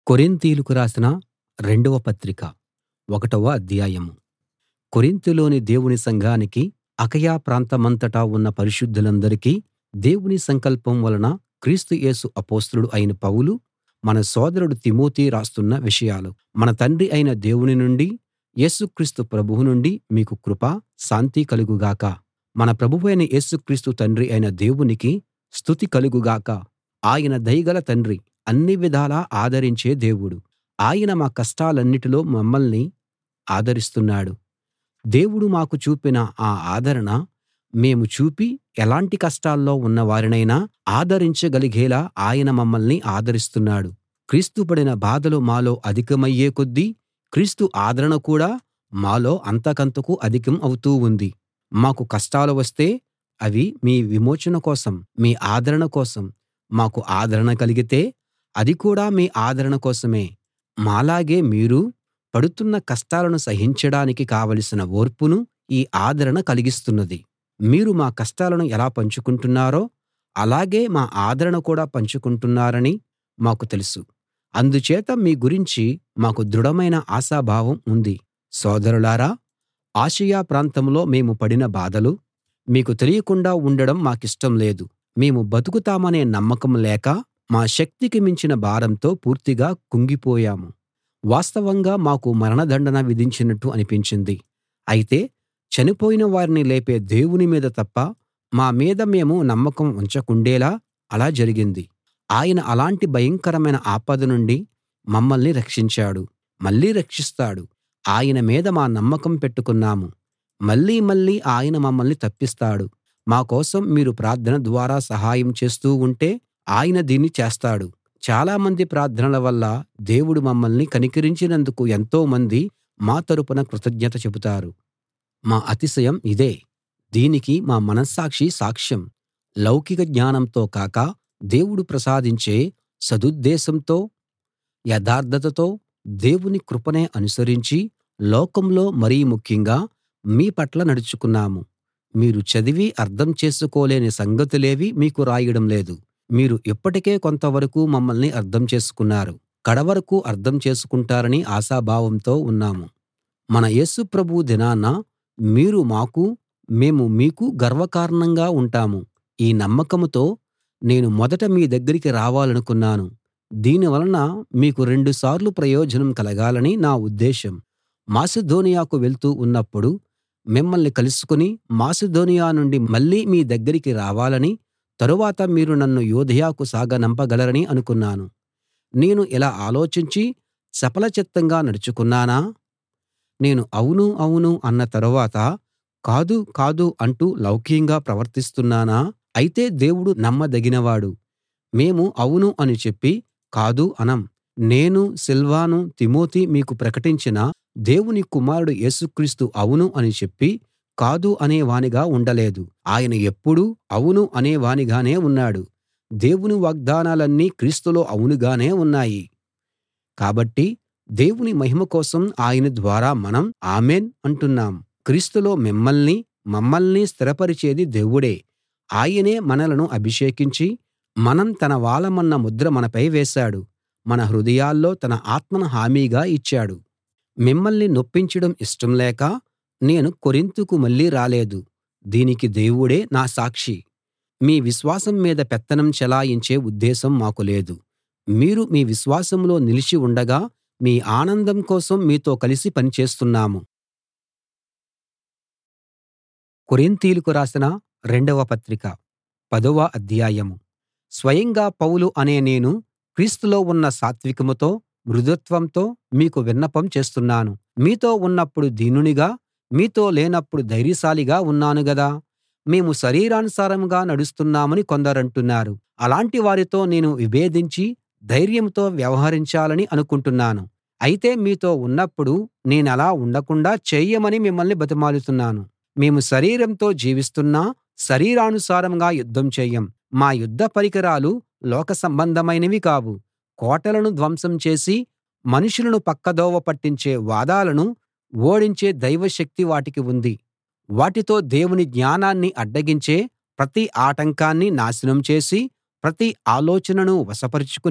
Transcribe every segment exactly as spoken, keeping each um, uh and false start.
కొరింతీయులకు రాసిన రెండవ పత్రిక ఒకటవ అధ్యాయం. కొరింతులోని దేవుని సంఘానికీ అకయ ప్రాంతమంతటా ఉన్న పరిశుద్ధులందరికీ దేవుని సంకల్పం వలన క్రీస్తు యేసు అపొస్తలుడు అయిన పౌలు, మన సోదరుడు తిమోతి రాస్తున్న విషయాలు. మన తండ్రి అయిన దేవుని నుండీ, యేసు క్రీస్తు ప్రభువు నుండీ మీకు కృప, శాంతి కలుగు గాక. మన ప్రభువైన యేసు క్రీస్తు తండ్రి అయిన దేవునికి స్తుతి కలుగు గాక. ఆయన దయగల తండ్రి, అన్ని విధాలా ఆదరించే దేవుడు. ఆయన మా కష్టాలన్నిటిలో మమ్మల్ని ఆదరిస్తున్నాడు. దేవుడు మాకు చూపిన ఆ ఆదరణ మేము చూపి ఎలాంటి కష్టాల్లో ఉన్నవారినైనా ఆదరించగలిగేలా ఆయన మమ్మల్ని ఆదరిస్తున్నాడు. క్రీస్తు పడిన బాధలు మాలో అధికమయ్యే కొద్దీ క్రీస్తు ఆదరణ కూడా మాలో అంతకంతకూ అధికం అవుతూ ఉంది. మాకు కష్టాలు వస్తే అవి మీ విమోచన కోసం, మీ ఆదరణ కోసం. మాకు ఆదరణ కలిగితే అది కూడా మీ ఆదరణ కోసమే. మాలాగే మీరూ పడుతున్న కష్టాలను సహించడానికి కావలసిన ఓర్పును ఈ ఆదరణ కలిగిస్తున్నది. మీరు మా కష్టాలను ఎలా పంచుకుంటున్నారో అలాగే మా ఆదరణ కూడా పంచుకుంటున్నారని మాకు తెలుసు. అందుచేత మీ గురించి మాకు దృఢమైన ఆశాభావం ఉంది. సోదరులారా, ఆసియ ప్రాంతంలో మేము పడిన బాధలు మీకు తెలియకుండా ఉండడం మాకిష్టం లేదు. మేము బతుకుతామనే నమ్మకం లేక మా శక్తికి మించిన భారంతో పూర్తిగా కుంగిపోయాము. వాస్తవంగా మాకు మరణదండన విధించినట్టు అనిపించింది. అయితే చనిపోయిన వారిని లేపే దేవుని మీద తప్ప మా మీద మేము నమ్మకం ఉంచకుండేలా అలా జరిగింది. ఆయన అలాంటి భయంకరమైన ఆపద నుండి మమ్మల్ని రక్షించాడు, మళ్ళీ రక్షిస్తాడు. ఆయన మీద మా నమ్మకం పెట్టుకున్నాము. మళ్ళీ మళ్ళీ ఆయన మమ్మల్ని తప్పిస్తాడు. మా కోసం మీరు ప్రార్థన ద్వారా సహాయం చేస్తూ ఉంటే ఆయన దీన్ని చేస్తాడు. చాలామంది ప్రార్థనల వల్ల దేవుడు మమ్మల్ని కనికరించినందుకు ఎంతోమంది మా తరపున కృతజ్ఞత చెబుతారు. మా అతిశయం ఇదే. దీనికి మా మనస్సాక్షి సాక్ష్యం. లౌకిక జ్ఞానంతో కాక దేవుడు ప్రసాదించే సదుద్దేశంతో, యథార్థతతో దేవుని కృపనే అనుసరించి లోకంలో మరీ ముఖ్యంగా మీ పట్ల నడుచుకున్నాము. మీరు చదివి అర్థం చేసుకోలేని సంగతులేవీ మీకు రాయడం లేదు. మీరు ఇప్పటికే కొంతవరకు మమ్మల్ని అర్థం చేసుకున్నారు. కడవరకూ అర్థం చేసుకుంటారని ఆశాభావంతో ఉన్నాము. మన యేసు ప్రభువు దినాన మీరు మాకు, మేము మీకు గర్వకారణంగా ఉంటాము. ఈ నమ్మకంతో నేను మొదట మీ దగ్గరికి రావాలనుకున్నాను. దీని వలన మీకు రెండుసార్లు ప్రయోజనం కలగాలని నా ఉద్దేశం. మాసిదోనియాకు వెళ్తూ ఉన్నప్పుడు మిమ్మల్ని కలుసుకుని మాసిదోనియా నుండి మళ్ళీ మీ దగ్గరికి రావాలని, తరువాత మీరు నన్ను యూదయకు సాగనంపగలరని అనుకున్నాను. నేను ఇలా ఆలోచించి చపలచిత్తంగా నడుచుకున్నానా? నేను అవును అవును అన్న తరువాత కాదు కాదు అంటూ లౌక్యంగా ప్రవర్తిస్తున్నానా? అయితే దేవుడు నమ్మదగినవాడు. మేము అవును అని చెప్పి కాదు అనం. నేను, సిల్వాను, తిమోతి మీకు ప్రకటించిన దేవుని కుమారుడు యేసుక్రీస్తు అవును అని చెప్పి కాదు అనేవానిగా ఉండలేదు. ఆయన ఎప్పుడూ అవును అనేవానిగానే ఉన్నాడు. దేవుని వాగ్దానాలన్నీ క్రీస్తులో అవునుగానే ఉన్నాయి. కాబట్టి దేవుని మహిమ కోసం ఆయన ద్వారా మనం ఆమేన్ అంటున్నాం. క్రీస్తులో మిమ్మల్నీ, మమ్మల్నీ స్థిరపరిచేది దేవుడే. ఆయనే మనలను అభిషేకించి మనం తన వాళ్ళమన్న ముద్ర మనపై వేశాడు. మన హృదయాల్లో తన ఆత్మను హామీగా ఇచ్చాడు. మిమ్మల్ని నొప్పించడం ఇష్టం లేక నేను కొరింతుకు మళ్ళీ రాలేదు. దీనికి దేవుడే నా సాక్షి. మీ విశ్వాసం మీద పెత్తనం చెలాయించే ఉద్దేశం మాకు లేదు. మీరు మీ విశ్వాసంలో నిలిచి ఉండగా మీ ఆనందం కోసం మీతో కలిసి పనిచేస్తున్నాము. కొరింతీయులకు రాసిన రెండవ పత్రిక పదవ అధ్యాయం. స్వయంగా పౌలు అనే నేను క్రీస్తులో ఉన్న సాత్వికంతో, మృదుత్వంతో మీకు విన్నపం చేస్తున్నాను. మీతో ఉన్నప్పుడు దీనునిగా, మీతో లేనప్పుడు ధైర్యశాలిగా ఉన్నాను గదా. మేము శరీరానుసారంగా నడుస్తున్నామని కొందరంటున్నారు. అలాంటి వారితో నేను విభేదించి ధైర్యంతో వ్యవహరించాలని అనుకుంటున్నాను. అయితే మీతో ఉన్నప్పుడు నేనలా ఉండకుండా చేయమని మిమ్మల్ని బతిమాలుతున్నాను. మేము శరీరంతో జీవిస్తున్నా శరీరానుసారంగా యుద్ధం చెయ్యం. మా యుద్ధ పరికరాలు లోక సంబంధమైనవి కావు. కోటలను ధ్వంసం చేసి మనుషులను పక్కదోవ పట్టించే వాదాలను ఓడించే దైవశక్తి వాటికి ఉంది. వాటితో దేవుని జ్ఞానాన్ని అడ్డగించే ప్రతి ఆటంకాన్ని నాశనం చేసి ప్రతి ఆలోచనను వశపరచుకుని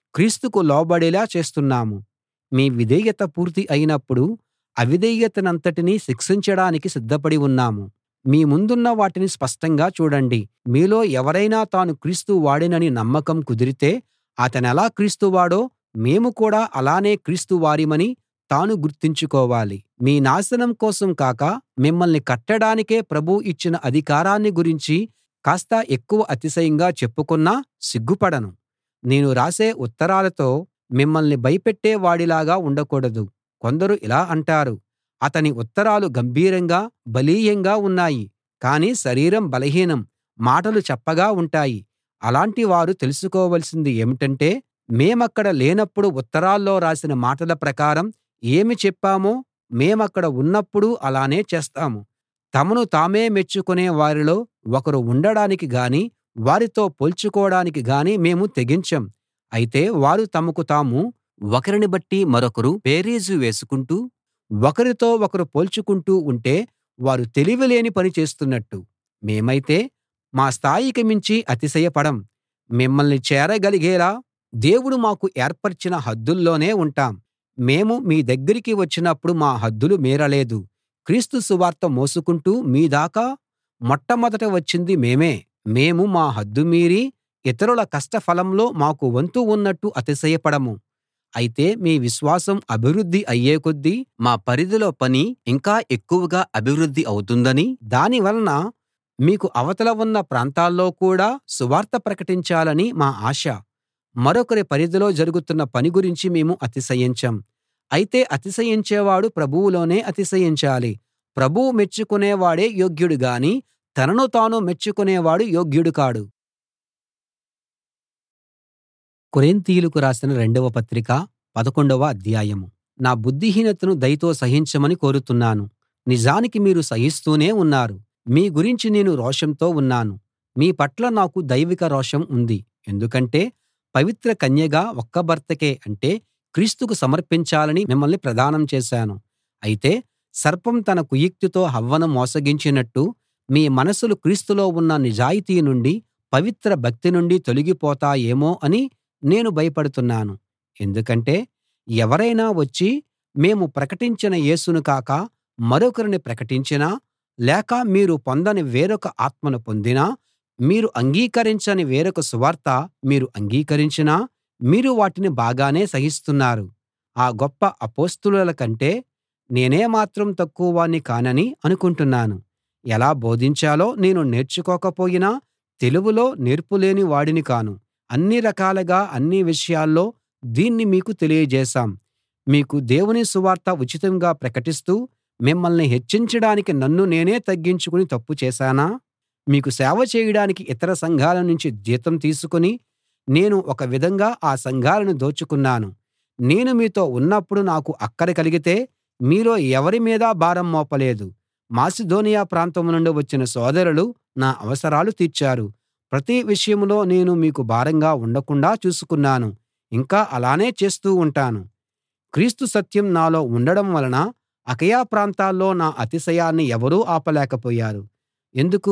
క్రీస్తుకు లోబడేలా చేస్తున్నాము. మీ విధేయత పూర్తి అయినప్పుడు అవిధేయతనంతటినీ శిక్షించడానికి సిద్ధపడి ఉన్నాము. మీ ముందున్న వాటిని స్పష్టంగా చూడండి. మీలో ఎవరైనా తాను క్రీస్తు వాడినని నమ్మకం కుదిరితే అతనెలా క్రీస్తు వాడో మేము కూడా అలానే క్రీస్తు వారిమని తాను గుర్తుంచుకోవాలి. మీ నాశనం కోసం కాక మిమ్మల్ని కట్టడానికే ప్రభువు ఇచ్చిన అధికారాన్ని గురించి కాస్త ఎక్కువ అతిశయంగా చెప్పుకున్నా సిగ్గుపడను. నేను రాసే ఉత్తరాలతో మిమ్మల్ని భయపెట్టే వాడిలాగా ఉండకూడదు. కొందరు ఇలా అంటారు, అతని ఉత్తరాలు గంభీరంగా బలీయంగా ఉన్నాయి, కానీ శరీరం బలహీనం, మాటలు చప్పగా ఉంటాయి. అలాంటి వారు తెలుసుకోవలసింది ఏమిటంటే, మేమక్కడ లేనప్పుడు ఉత్తరాల్లో రాసిన మాటల ప్రకారం ఏమి చెప్పామో మేమక్కడ ఉన్నప్పుడు అలానే చేస్తాము. తమను తామే మెచ్చుకునే వారిలో ఒకరు ఉండడానికి గానీ వారితో పోల్చుకోడానికి గానీ మేము తెగించం. అయితే వారు తమకు తాము ఒకరిని బట్టి మరొకరు బేరీజు వేసుకుంటూ ఒకరితో ఒకరు పోల్చుకుంటూ ఉంటే వారు తెలివిలేని పని చేస్తున్నట్టు. మేమైతే మా స్థాయికి మించి అతిశయపడం. మిమ్మల్ని చేరగలిగేలా దేవుడు మాకు ఏర్పరచిన హద్దుల్లోనే ఉంటాం. మేము మీ దగ్గరికి వచ్చినప్పుడు మా హద్దులు మీరలేదు. క్రీస్తు సువార్త మోసుకుంటూ మీ దాకా మొట్టమొదట వచ్చింది మేమే. మేము మా హద్దు మీరి ఇతరుల కష్టఫలంలో మాకు వంతు ఉన్నట్టు అతిశయపడము. అయితే మీ విశ్వాసం అభివృద్ధి అయ్యే కొద్దీ మా పరిధిలో పని ఇంకా ఎక్కువగా అభివృద్ధి అవుతుందనీ, దాని వలన మీకు అవతల ఉన్న ప్రాంతాల్లో కూడా సువార్త ప్రకటించాలని మా ఆశ. మరొకరి పరిధిలో జరుగుతున్న పని గురించి మేము అతిశయించం. అయితే అతిశయించేవాడు ప్రభువులోనే అతిశయించాలి. ప్రభువు మెచ్చుకునేవాడే యోగ్యుడు గాని తనను తాను మెచ్చుకునేవాడు యోగ్యుడు కాడు. కొరింతీయులకు రాసిన రెండవ పత్రిక పదకొండవ అధ్యాయం. నా బుద్ధిహీనతను దయతో సహించమని కోరుతున్నాను. నిజానికి మీరు సహిస్తూనే ఉన్నారు. మీ గురించి నేను రోషంతో ఉన్నాను. మీ పట్ల నాకు దైవిక రోషం ఉంది. ఎందుకంటే పవిత్ర కన్యగా ఒక్క భర్తకే అంటే క్రీస్తుకు సమర్పించాలని మిమ్మల్ని ప్రదానం చేశాను. అయితే సర్పం తన కుయుక్తితో హవ్వను మోసగించినట్టు మీ మనసులు క్రీస్తులో ఉన్న నిజాయితీ నుండి పవిత్ర భక్తి నుండి తొలగిపోతాయేమో అని నేను భయపడుతున్నాను. ఎందుకంటే ఎవరైనా వచ్చి మేము ప్రకటించిన యేసును కాక మరొకరిని ప్రకటించినా, లేక మీరు పొందని వేరొక ఆత్మను పొందినా, మీరు అంగీకరించని వేరొక సువార్త మీరు అంగీకరించినా మీరు వాటిని బాగానే సహిస్తున్నారు. ఆ గొప్ప అపొస్తలుల కంటే నేనేమాత్రం తక్కువ వాణ్ణి కానని అనుకుంటున్నాను. ఎలా బోధించాలో నేను నేర్చుకోకపోయినా తెలివిలో నేర్పులేని వాడిని కాను. అన్ని రకాలుగా అన్ని విషయాల్లో దీన్ని మీకు తెలియజేశాం. మీకు దేవుని సువార్త ఉచితంగా ప్రకటిస్తూ మిమ్మల్ని హెచ్చించడానికి నన్ను నేనే తగ్గించుకుని తప్పు చేశానా? మీకు సేవ చేయడానికి ఇతర సంఘాల నుంచి జీతం తీసుకుని నేను ఒక విధంగా ఆ సంఘాలను దోచుకున్నాను. నేను మీతో ఉన్నప్పుడు నాకు అక్కర కలిగితే మీలో ఎవరి మీదా భారం మోపలేదు. మాసిదోనియ ప్రాంతం నుండి వచ్చిన సోదరులు నా అవసరాలు తీర్చారు. ప్రతి విషయంలో నేను మీకు భారంగా ఉండకుండా చూసుకున్నాను. ఇంకా అలానే చేస్తూ ఉంటాను. క్రీస్తు సత్యం నాలో ఉండడం వలన అకయ ప్రాంతాల్లో నా అతిశయాన్ని ఎవరూ ఆపలేకపోయారు. ఎందుకు?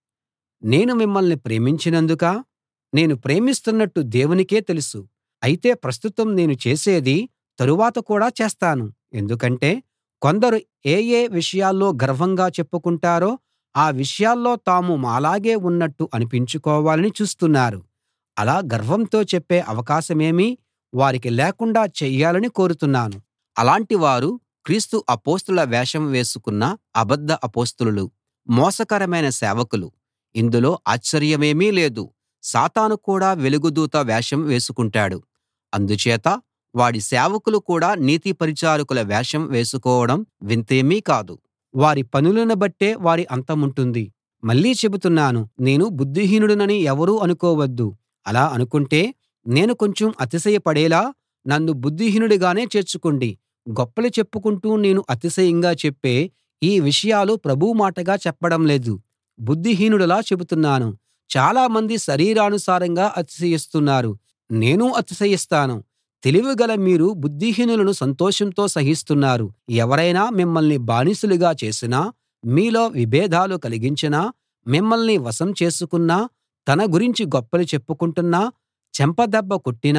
నేను మిమ్మల్ని ప్రేమించినందుకా? నేను ప్రేమిస్తున్నట్టు దేవునికే తెలుసు. అయితే ప్రస్తుతం నేను చేసేది తరువాత కూడా చేస్తాను. ఎందుకంటే కొందరు ఏ ఏ విషయాల్లో గర్వంగా చెప్పుకుంటారో ఆ విషయాల్లో తాము మాలాగే ఉన్నట్టు అనిపించుకోవాలని చూస్తున్నారు. అలా గర్వంతో చెప్పే అవకాశమేమీ వారికి లేకుండా చెయ్యాలని కోరుతున్నాను. అలాంటి వారు క్రీస్తు అపొస్తలుల వేషం వేసుకున్న అబద్ధ అపొస్తలులు, మోసకరమైన సేవకులు. ఇందులో ఆశ్చర్యమేమీ లేదు. సాతాను కూడా వెలుగుదూత వేషం వేసుకుంటాడు. అందుచేత వాడి సేవకులు కూడా నీతి పరిచారకుల వేషం వేసుకోవడం వింతేమీ కాదు. వారి పనులను బట్టే వారి అంతముంటుంది. మళ్ళీ చెబుతున్నాను, నేను బుద్ధిహీనుడినని ఎవరూ అనుకోవద్దు. అలా అనుకుంటే నేను కొంచెం అతిశయపడేలా నన్ను బుద్ధిహీనుడిగానే చేర్చుకోండి. గొప్పలు చెప్పుకుంటూ నేను అతిశయంగా చెప్పే ఈ విషయాలు ప్రభువు మాటగా చెప్పడం లేదు. బుద్ధిహీనుడిలా చెబుతున్నాను. చాలామంది శరీరానుసారంగా అతిశయిస్తున్నారు. నేనూ అతిశయిస్తాను. తెలివిగల మీరు బుద్ధిహీనులను సంతోషంతో సహిస్తున్నారు. ఎవరైనా మిమ్మల్ని బానిసలుగా చేసినా, మీలో విభేదాలు కలిగించినా, మిమ్మల్ని వశం చేసుకున్నా, తన గురించి గొప్పలు చెప్పుకుంటున్నా, చెంపదెబ్బ కొట్టినా,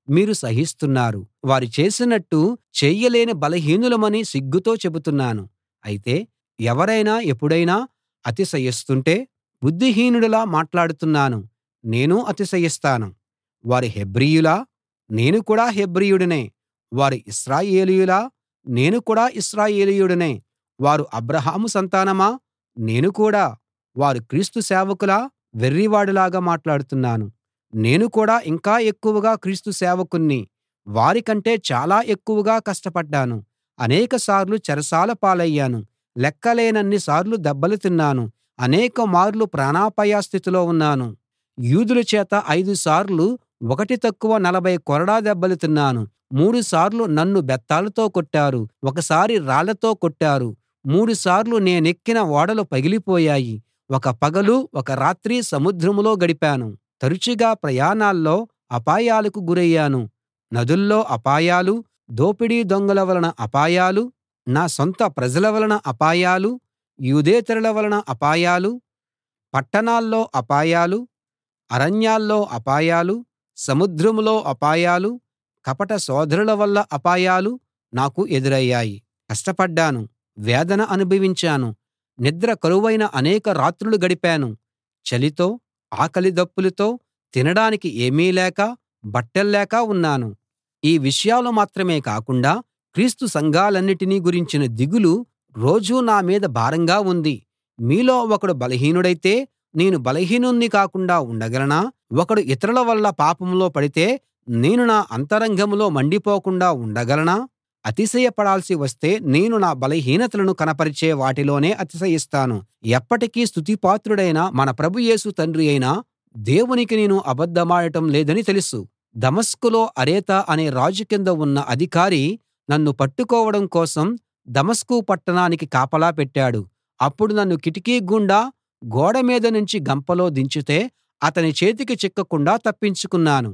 మీరు సహిస్తున్నారు. వారు చేసినట్టు చేయలేని బలహీనులమని సిగ్గుతో చెబుతున్నాను. అయితే ఎవరైనా ఎప్పుడైనా అతిశయిస్తుంటే బుద్ధిహీనుడిలా మాట్లాడుతున్నాను. నేనూ అతిశయిస్తాను. వారు హెబ్రీయులా? నేను కూడా హెబ్రీయుడినే. వారు ఇశ్రాయేలీయులా? నేను కూడా ఇశ్రాయేలీయుడినే. వారు అబ్రాహాము సంతానమా? నేను కూడా. వారు క్రీస్తు సేవకులా? వెర్రివాడిలాగా మాట్లాడుతున్నాను. నేను కూడా ఇంకా ఎక్కువగా క్రీస్తు సేవకుణ్ణి. వారికంటే చాలా ఎక్కువగా కష్టపడ్డాను. అనేకసార్లు చెరసాల పాలయ్యాను. లెక్కలేనన్ని సార్లు దెబ్బలు తిన్నాను. అనేక మార్లు ప్రాణాపాయ స్థితిలో ఉన్నాను. యూదుల చేత ఐదు సార్లు ఒకటి తక్కువ నలభై కొరడా దెబ్బలు తిన్నాను. మూడు సార్లు నన్ను బెత్తాలతో కొట్టారు. ఒకసారి రాళ్లతో కొట్టారు. మూడు సార్లు నేనెక్కిన ఓడలు పగిలిపోయాయి. ఒక పగలు ఒక రాత్రి సముద్రంలో గడిపాను. తరచుగా ప్రయాణాల్లో అపాయాలకు గురయ్యాను. నదుల్లో అపాయాలు, దోపిడీ దొంగల వలన అపాయాలు, నా సొంత ప్రజల వలన అపాయాలు, యూదేతరుల వలన అపాయాలు, పట్టణాల్లో అపాయాలు, అరణ్యాల్లో అపాయాలు, సముద్రంలో అపాయాలు, కపట సోదరుల వల్ల అపాయాలు నాకు ఎదురయ్యాయి. కష్టపడ్డాను, వేదన అనుభవించాను. నిద్ర కరువైన అనేక రాత్రులు గడిపాను. చలితో, ఆకలి దప్పులతో, తినడానికి ఏమీ లేక, బట్టల్లేక ఉన్నాను. ఈ విషయాలు మాత్రమే కాకుండా క్రీస్తు సంఘాలన్నిటినీ గురించిన దిగులు రోజూ నా మీద భారంగా ఉంది. మీలో ఒకడు బలహీనుడైతే నేను బలహీనుణ్ణి కాకుండా ఉండగలనా? ఒకడు ఇతరుల వల్ల పాపంలో పడితే నేను నా అంతరంగంలో మండిపోకుండా ఉండగలనా? అతిశయపడాల్సి వస్తే నేను నా బలహీనతలను కనపరిచే వాటిలోనే అతిశయిస్తాను. ఎప్పటికీ స్తుతిపాత్రుడైన మన ప్రభు యేసు తండ్రి అయిన దేవునికి నేను అబద్ధమాడటం లేదని తెలుసు. దమస్కులో అరేత అనే రాజు కింద ఉన్న అధికారి నన్ను పట్టుకోవడం కోసం దమస్కు పట్టణానికి కాపలా పెట్టాడు. అప్పుడు నన్ను కిటికీ గుండా గోడ మీద నుంచి గంపలో దించితే అతని చేతికి చిక్కకుండా తప్పించుకున్నాను.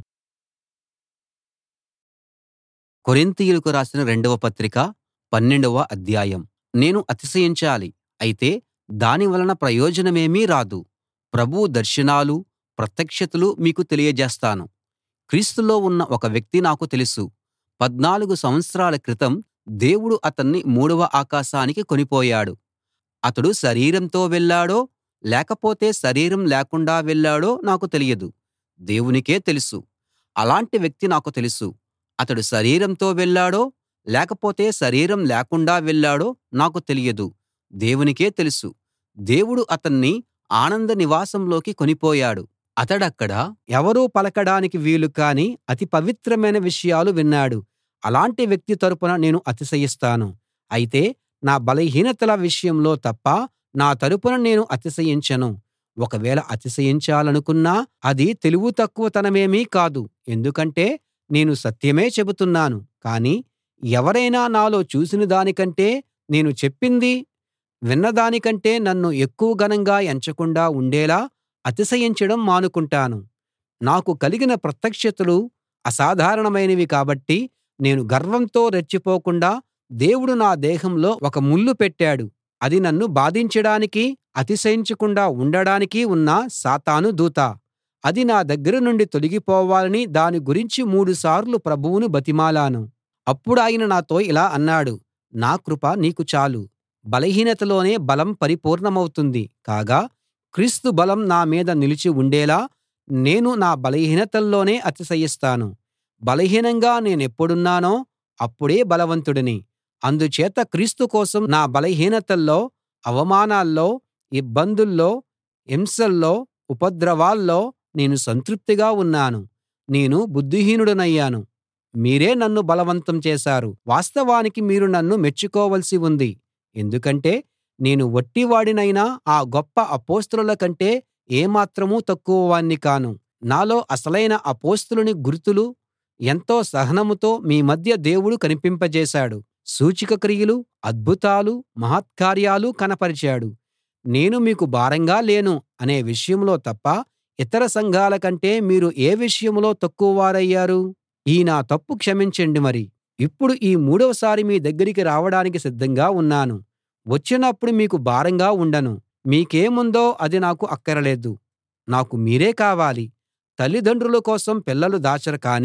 కొరింతీయులకు రాసిన రెండవ పత్రిక పన్నెండవ అధ్యాయం. నేను అతిశయించాలి, అయితే దాని వలన ప్రయోజనమేమీ రాదు. ప్రభువు దర్శనాలూ ప్రత్యక్షతలూ మీకు తెలియజేస్తాను. క్రీస్తులో ఉన్న ఒక వ్యక్తి నాకు తెలుసు. పద్నాలుగు సంవత్సరాల క్రితం దేవుడు అతన్ని మూడవ ఆకాశానికి కొనిపోయాడు. అతడు శరీరంతో వెళ్ళాడో లేకపోతే శరీరం లేకుండా వెళ్ళాడో నాకు తెలియదు. దేవునికే తెలుసు. అలాంటి వ్యక్తి నాకు తెలుసు. అతడు శరీరంతో వెళ్ళాడో లేకపోతే శరీరం లేకుండా వెళ్ళాడో నాకు తెలియదు. దేవునికే తెలుసు. దేవుడు అతన్ని ఆనంద నివాసంలోకి కొనిపోయాడు. అతడక్కడ ఎవరూ పలకడానికి వీలు కాని అతి పవిత్రమైన విషయాలు విన్నాడు. అలాంటి వ్యక్తి తరపున నేను అతిశయిస్తాను. అయితే నా బలహీనతల విషయంలో తప్ప నా తరపున నేను అతిశయించను. ఒకవేళ అతిశయించాలనుకున్నా అది తెలివి తక్కువతనమేమీ కాదు. ఎందుకంటే నేను సత్యమే చెబుతున్నాను. కానీ ఎవరైనా నాలో చూసిన దానికంటే, నేను చెప్పింది విన్నదానికంటే నన్ను ఎక్కువ ఘనంగా ఎంచకుండా ఉండేలా అతిశయించడం మానుకుంటాను. నాకు కలిగిన ప్రత్యక్షతలు అసాధారణమైనవి కాబట్టి నేను గర్వంతో రెచ్చిపోకుండా దేవుడు నా దేహంలో ఒక ముల్లు పెట్టాడు. అది నన్ను బాధించడానికీ అతిశయించకుండా ఉండడానికీ ఉన్న సాతాను దూత. అది నా దగ్గర నుండి తొలగిపోవాలని దాని గురించి మూడుసార్లు ప్రభువును బతిమాలాను. అప్పుడాయన నాతో ఇలా అన్నాడు, నా కృప నీకు చాలు. బలహీనతలోనే బలం పరిపూర్ణమవుతుంది కాగా క్రీస్తు బలం నా మీద నిలిచి ఉండేలా నేను నా బలహీనతల్లోనే అతిశయిస్తాను. బలహీనంగా నేనెప్పుడున్నానో అప్పుడే బలవంతుడిని. అందుచేత క్రీస్తు కోసం నా బలహీనతల్లో, అవమానాల్లో, ఇబ్బందుల్లో, హింసల్లో, ఉపద్రవాల్లో నేను సంతృప్తిగా ఉన్నాను. నేను బుద్ధిహీనుడనయ్యాను. మీరే నన్ను బలవంతం చేశారు. వాస్తవానికి మీరు నన్ను మెచ్చుకోవలసి ఉంది. ఎందుకంటే నేను వట్టివాడినైనా ఆ గొప్ప అపొస్తలుల కంటే ఏమాత్రం తక్కువ వాణ్ణి కాను. నాలో అసలైన అపొస్తలుని గుర్తులు ఎంతో సహనంతో మీ మధ్య దేవుడు కనిపింపజేశాడు. సూచక క్రియలు, అద్భుతాలు, మహత్కార్యాలు కనపరిచాడు. నేను మీకు భారంగా లేను అనే విషయంలో తప్ప ఇతర సంఘాల కంటే మీరు ఏ విషయంలో తక్కువవారయ్యారు? ఈ నా తప్పు క్షమించండి మరి. ఇప్పుడు ఈ మూడవసారి మీ దగ్గరికి రావడానికి సిద్ధంగా ఉన్నాను. వచ్చినప్పుడు మీకు భారంగా ఉండను. మీకేముందో అది నాకు అక్కరలేదు. నాకు మీరే కావాలి. తల్లిదండ్రుల కోసం పిల్లలు దాచరు కానీ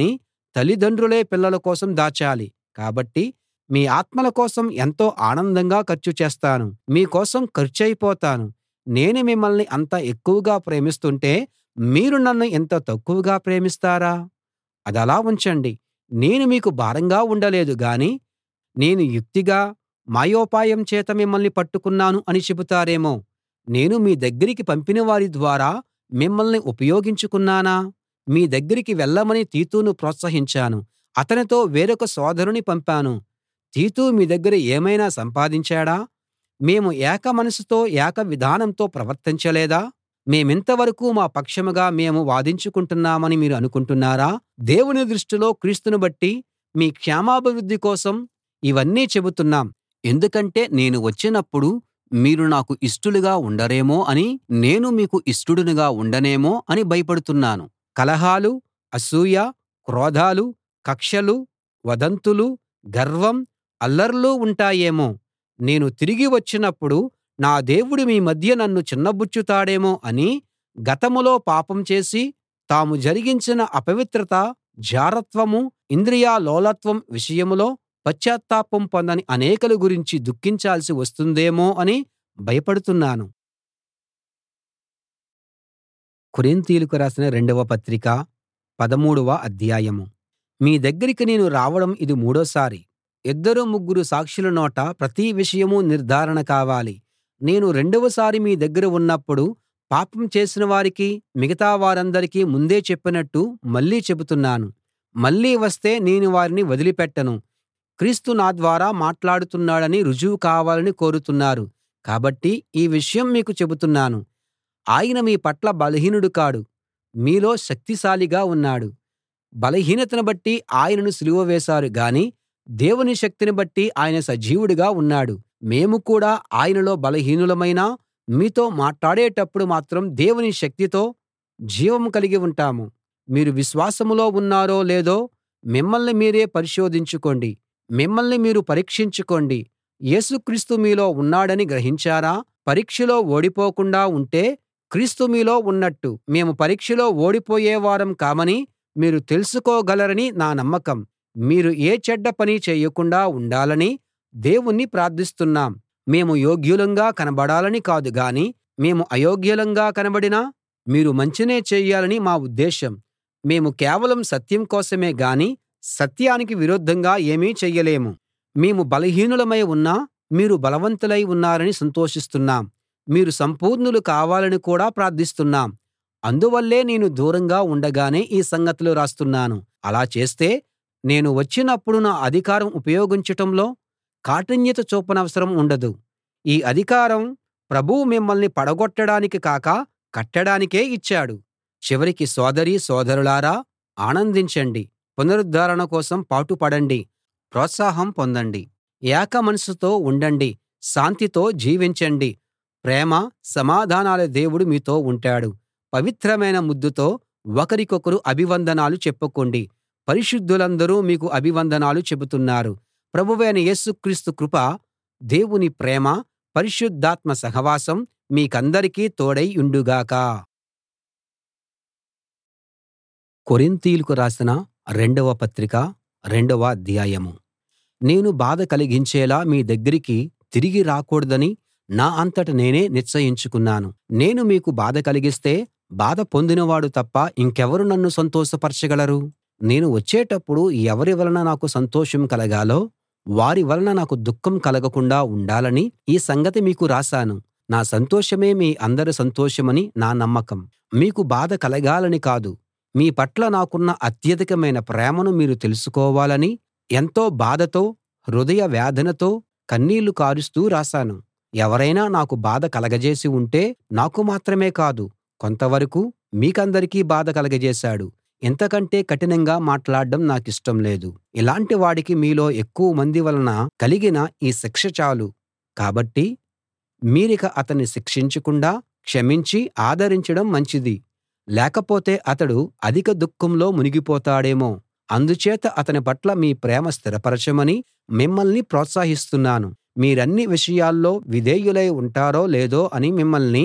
తల్లిదండ్రులే పిల్లల కోసం దాచాలి. కాబట్టి మీ ఆత్మల కోసం ఎంతో ఆనందంగా ఖర్చు చేస్తాను. మీ కోసం ఖర్చయిపోతాను. నేను మిమ్మల్ని అంత ఎక్కువగా ప్రేమిస్తుంటే మీరు నన్ను ఇంత తక్కువగా ప్రేమిస్తారా? అదలా ఉంచండి. నేను మీకు భారంగా ఉండలేదు గాని నేను యుక్తిగా, మాయోపాయం చేత మిమ్మల్ని పట్టుకున్నాను అని చెబుతారేమో. నేను మీ దగ్గరికి పంపిన వారి ద్వారా మిమ్మల్ని ఉపయోగించుకున్నానా? మీ దగ్గరికి వెళ్ళమని తీతును ప్రోత్సహించాను. అతనితో వేరొక సోదరుని పంపాను. తీతు మీ దగ్గర ఏమైనా సంపాదించాడా? మేము ఏక మనసుతో ఏక విధానంతో ప్రవర్తించలేదా? మేమింతవరకూ మా పక్షంగా మేము వాదించుకుంటున్నామని మీరు అనుకుంటున్నారా? దేవుని దృష్టిలో క్రీస్తును బట్టి మీ క్షేమాభివృద్ధి కోసం ఇవన్నీ చెబుతున్నాం. ఎందుకంటే నేను వచ్చినప్పుడు మీరు నాకు ఇష్టులుగా ఉండరేమో అని, నేను మీకు ఇష్టుడనుగా ఉండనేమో అని భయపడుతున్నాను. కలహాలు, అసూయ, క్రోధాలు, కక్షలు, వదంతులు, గర్వం, అల్లర్లు ఉంటాయేమో. నేను తిరిగి వచ్చినప్పుడు నా దేవుడు మీ మధ్య నన్ను చిన్నబుచ్చుతాడేమో అని గతంలో పాపం చేసి తాము జరిగించిన అపవిత్రత, జారత్వం, ఇంద్రియలోలత్వం విషయంలో పశ్చాత్తాపం పొందని అనేకుల గురించి దుఃఖించాల్సి వస్తుందేమో అని భయపడుతున్నాను. కొరింతీయులకు రాసిన రెండవ పత్రిక పదమూడవ అధ్యాయం. మీ దగ్గరికి నేను రావడం ఇది మూడోసారి. ఇద్దరు ముగ్గురు సాక్షుల నోట ప్రతి విషయం నిర్ధారణ కావాలి. నేను రెండవసారి మీ దగ్గర ఉన్నప్పుడు పాపం చేసిన వారికి, మిగతా వారందరికీ ముందే చెప్పినట్టు మళ్ళీ చెబుతున్నాను. మళ్ళీ వస్తే నేను వారిని వదిలిపెట్టను. క్రీస్తు నా ద్వారా మాట్లాడుతున్నాడని రుజువు కావాలని కోరుతున్నారు. కాబట్టి ఈ విషయం మీకు చెబుతున్నాను. ఆయన మీ పట్ల బలహీనుడు కాడు, మీలో శక్తిశాలిగా ఉన్నాడు. బలహీనతను బట్టి ఆయనను సిలువ వేశారు గాని దేవుని శక్తిని బట్టి ఆయన సజీవుడుగా ఉన్నాడు. మేము కూడా ఆయనలో బలహీనులమైనా మీతో మాట్లాడేటప్పుడు మాత్రం దేవుని శక్తితో జీవం కలిగి ఉంటాము. మీరు విశ్వాసంలో ఉన్నారో లేదో మిమ్మల్ని మీరే పరిశోధించుకోండి. మిమ్మల్ని మీరు పరీక్షించుకోండి. యేసుక్రీస్తు మీలో ఉన్నాడని గ్రహించారా? పరీక్షలో ఓడిపోకుండా ఉంటే క్రీస్తు మీలో ఉన్నట్టు. మేము పరీక్షలో ఓడిపోయేవారం కామని మీరు తెలుసుకోగలరని నా నమ్మకం. మీరు ఏ చెడ్డ పనీ చేయకుండా ఉండాలని దేవుణ్ణి ప్రార్థిస్తున్నాం. మేము యోగ్యులంగా కనబడాలని కాదు గాని మేము అయోగ్యులంగా కనబడినా మీరు మంచినే చెయ్యాలని మా ఉద్దేశం. మేము కేవలం సత్యం కోసమే గాని సత్యానికి విరుద్ధంగా ఏమీ చెయ్యలేము. మేము బలహీనులమై ఉన్నా మీరు బలవంతులై ఉన్నారని సంతోషిస్తున్నాం. మీరు సంపూర్ణులు కావాలని కూడా ప్రార్థిస్తున్నాం. అందువల్లే నేను దూరంగా ఉండగానే ఈ సంగతులు రాస్తున్నాను. అలా చేస్తే నేను వచ్చినప్పుడు నా అధికారం ఉపయోగించటంలో కాఠిన్యత చూపనవసరం ఉండదు. ఈ అధికారం ప్రభువు మిమ్మల్ని పడగొట్టడానికి కాక కట్టడానికే ఇచ్చాడు. చివరికి సోదరీ సోదరులారా, ఆనందించండి, పునరుద్ధరణ కోసం పాటుపడండి, ప్రోత్సాహం పొందండి, ఏక మనసుతో ఉండండి, శాంతితో జీవించండి. ప్రేమ సమాధానాల దేవుడు మీతో ఉంటాడు. పవిత్రమైన ముద్దుతో ఒకరికొకరు అభివందనాలు చెప్పుకోండి. పరిశుద్ధులందరూ మీకు అభివందనాలు చెబుతున్నారు. ప్రభువైన యేసుక్రీస్తు కృప, దేవుని ప్రేమ, పరిశుద్ధాత్మ సహవాసం మీకందరికీ తోడై యుండుగాక. కొరింతీయులకు రాసిన రెండవ పత్రిక రెండవ అధ్యాయం. నేను బాధ కలిగించేలా మీ దగ్గరికి తిరిగి రాకూడదని నా అంతట నేనే నిశ్చయించుకున్నాను. నేను మీకు బాధ కలిగిస్తే బాధ పొందినవాడు తప్ప ఇంకెవరు నన్ను సంతోషపరచగలరు? నేను వచ్చేటప్పుడు ఎవరి వలన నాకు సంతోషం కలగాలో వారి వలన నాకు దుఃఖం కలగకుండా ఉండాలని ఈ సంగతి మీకు రాశాను. నా సంతోషమే మీ అందరి సంతోషమని నా నమ్మకం. మీకు బాధ కలగాలని కాదు, మీ పట్ల నాకున్న అత్యధికమైన ప్రేమను మీరు తెలుసుకోవాలని ఎంతో బాధతో, హృదయ వేదనతో, కన్నీళ్లు కారుస్తూ రాశాను. ఎవరైనా నాకు బాధ కలగజేసి ఉంటే నాకు మాత్రమే కాదు, కొంతవరకు మీకందరికీ బాధ కలగజేశాడు. ఇంతకంటే కఠినంగా మాట్లాడడం నాకిష్టం లేదు. ఇలాంటి వాడికి మీలో ఎక్కువ మంది వలన కలిగిన ఈ శిక్ష చాలు. కాబట్టి మీరిక అతన్ని శిక్షించకుండా క్షమించి ఆదరించడం మంచిది. లేకపోతే అతడు అధిక దుఃఖంలో మునిగిపోతాడేమో. అందుచేత అతని పట్ల మీ ప్రేమ స్థిరపరచమని మిమ్మల్ని ప్రోత్సహిస్తున్నాను. మీరన్ని విషయాల్లో విధేయులై ఉంటారో లేదో అని మిమ్మల్ని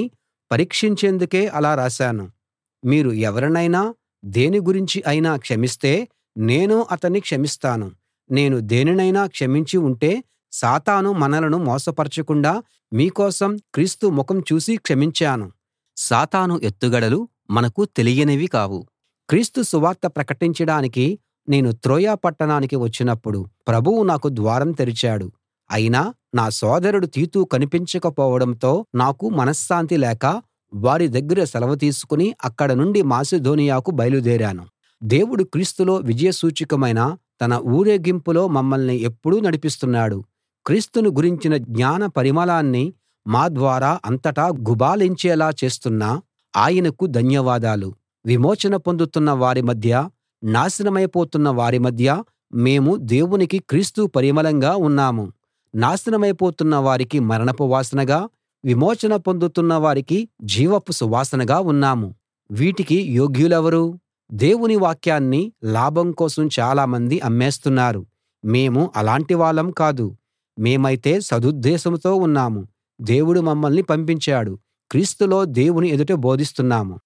పరీక్షించేందుకే అలా రాశాను. మీరు ఎవరినైనా దేని గురించి అయినా క్షమిస్తే నేను అతన్ని క్షమిస్తాను. నేను దేనినైనా క్షమించి ఉంటే సాతాను మనలను మోసపరచకుండా మీకోసం క్రీస్తు ముఖం చూసి క్షమించాను. సాతాను ఎత్తుగడలు మనకు తెలియనివి కావు. క్రీస్తు సువార్త ప్రకటించడానికి నేను త్రోయ పట్టణానికి వచ్చినప్పుడు ప్రభువు నాకు ద్వారం తెరిచాడు. అయినా నా సోదరుడు తీతు కనిపించకపోవడంతో నాకు మనశ్శాంతి లేక వారి దగ్గర సెలవు తీసుకుని అక్కడ నుండి మాసిదోనియాకు బయలుదేరాను. దేవుడు క్రీస్తులో విజయ సూచకమైన తన ఊరేగింపులో మమ్మల్ని ఎప్పుడూ నడిపిస్తున్నాడు. క్రీస్తును గురించిన జ్ఞాన పరిమళాన్ని మా ద్వారా అంతటా గుబాళించేలా చేస్తున్న ఆయనకు ధన్యవాదాలు. విమోచన పొందుతున్న వారి మధ్య, నాశనమైపోతున్న వారి మధ్య మేము దేవునికి క్రీస్తు పరిమళంగా ఉన్నాము. నాశనమైపోతున్న వారికి మరణపు వాసనగా, విమోచన పొందుతున్న వారికి జీవపు సువాసనగా ఉన్నాము. వీటికి యోగ్యులెవరు? దేవుని వాక్యాన్ని లాభం కోసం చాలామంది అమ్మేస్తున్నారు. మేము అలాంటి వాళ్ళం కాదు. మేమైతే సదుద్దేశంతో ఉన్నాము. దేవుడు మమ్మల్ని పంపించాడు. క్రీస్తులో దేవుని ఎదుట బోధిస్తున్నాము.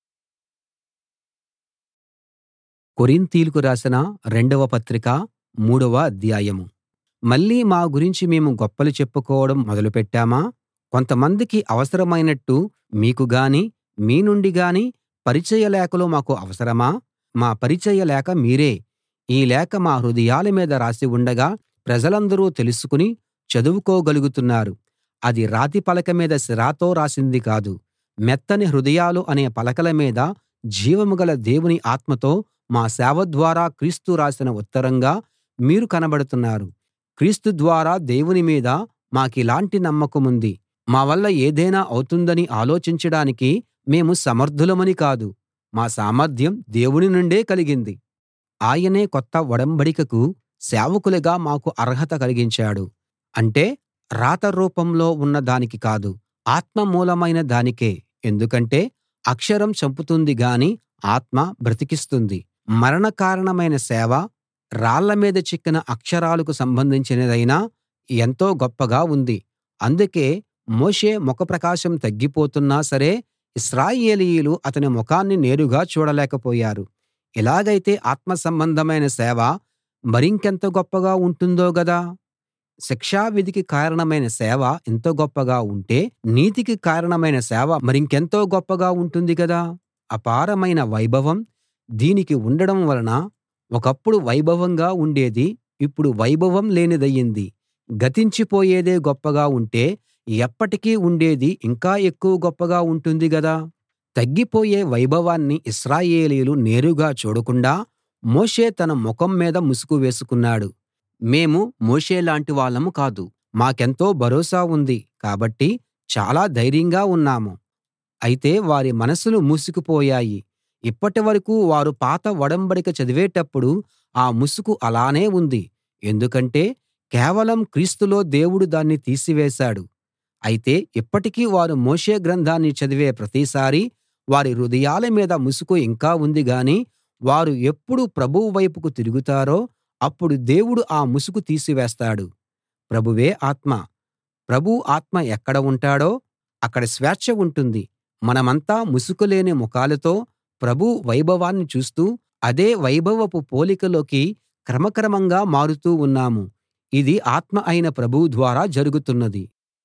కొరింతీయులకు రాసిన రెండవ పత్రిక మూడవ అధ్యాయం. మళ్ళీ మా గురించి మేము గొప్పలు చెప్పుకోవడం మొదలుపెట్టామా? కొంతమందికి అవసరమైనట్టు మీకు గాని, మీ నుండి గాని పరిచయ లేఖలు మాకు అవసరమా? మా పరిచయ లేఖ మీరే. ఈ లేఖ మా హృదయాల మీద రాసి ఉండగా ప్రజలందరూ తెలుసుకుని చదువుకోగలుగుతున్నారు. అది రాతి పలక మీద సిరాతో రాసింది కాదు, మెత్తని హృదయాలు అనే పలకల మీద జీవం గల దేవుని ఆత్మతో మా సేవ ద్వారా క్రీస్తు రాసిన ఉత్తరంగా మీరు కనబడుతున్నారు. క్రీస్తు ద్వారా దేవుని మీద మాకిలాంటి నమ్మకముంది. మా వల్ల ఏదైనా అవుతుందని ఆలోచించడానికి మేము సమర్థులమని కాదు. మా సామర్థ్యం దేవుని నుండే కలిగింది. ఆయనే కొత్త ఒడంబడికకు సేవకులుగా మాకు అర్హత కలిగించాడు. అంటే రాత రూపంలో ఉన్న దానికి కాదు, ఆత్మ మూలమైన దానికే. ఎందుకంటే అక్షరం చంపుతుంది గాని ఆత్మ బ్రతికిస్తుంది. మరణ కారణమైన సేవ రాళ్ల మీద చెక్కిన అక్షరాలకు సంబంధించినదైనా ఎంతో గొప్పగా ఉంది. అందుకే మోషే ముఖ ప్రకాశం తగ్గిపోతున్నా సరే ఇశ్రాయేలీయులు అతని ముఖాన్ని నేరుగా చూడలేకపోయారు. ఇలాగైతే ఆత్మ సంబంధమైన సేవ మరింకెంత గొప్పగా ఉంటుందో గదా! శిక్షావిధికి కారణమైన సేవ ఇంత గొప్పగా ఉంటే నీతికి కారణమైన సేవ మరింకెంతో గొప్పగా ఉంటుంది గదా! అపారమైన వైభవం దీనికి ఉండడం వలన ఒకప్పుడు వైభవంగా ఉండేది ఇప్పుడు వైభవం లేనిదయింది. గతించిపోయేదే గొప్పగా ఉంటే ఎప్పటికీ ఉండేది ఇంకా ఎక్కువ గొప్పగా ఉంటుంది గదా! తగ్గిపోయే వైభవాన్ని ఇశ్రాయేలీయులు నేరుగా చూడకుండా మోషే తన ముఖం మీద ముసుకు వేసుకున్నాడు. మేము మోషేలాంటి వాళ్ళం కాదు. మాకెంతో భరోసా ఉంది కాబట్టి చాలా ధైర్యంగా ఉన్నాము. అయితే వారి మనసులు మూసుకుపోయాయి. ఇప్పటి వరకూ వారు పాత ఒడంబడిక చదివేటప్పుడు ఆ ముసుకు అలానే ఉంది. ఎందుకంటే కేవలం క్రీస్తులో దేవుడు దాన్ని తీసివేశాడు. అయితే ఇప్పటికీ వారు మోషే గ్రంథాన్ని చదివే ప్రతిసారీ వారి హృదయాల మీద ముసుకు ఇంకా ఉంది గాని వారు ఎప్పుడు ప్రభువు వైపుకు తిరుగుతారో అప్పుడు దేవుడు ఆ ముసుకు తీసివేస్తాడు. ప్రభువే ఆత్మ. ప్రభువు ఆత్మ ఎక్కడ ఉంటాడో అక్కడ స్వేచ్ఛ ఉంటుంది. మనమంతా ముసుకు లేని ముఖాలతో ప్రభువు వైభవాన్ని చూస్తూ అదే వైభవపు పోలికలోకి క్రమక్రమంగా మారుతూ ఉన్నాము. ఇది ఆత్మ అయిన ప్రభువు ద్వారా జరుగుతున్నది.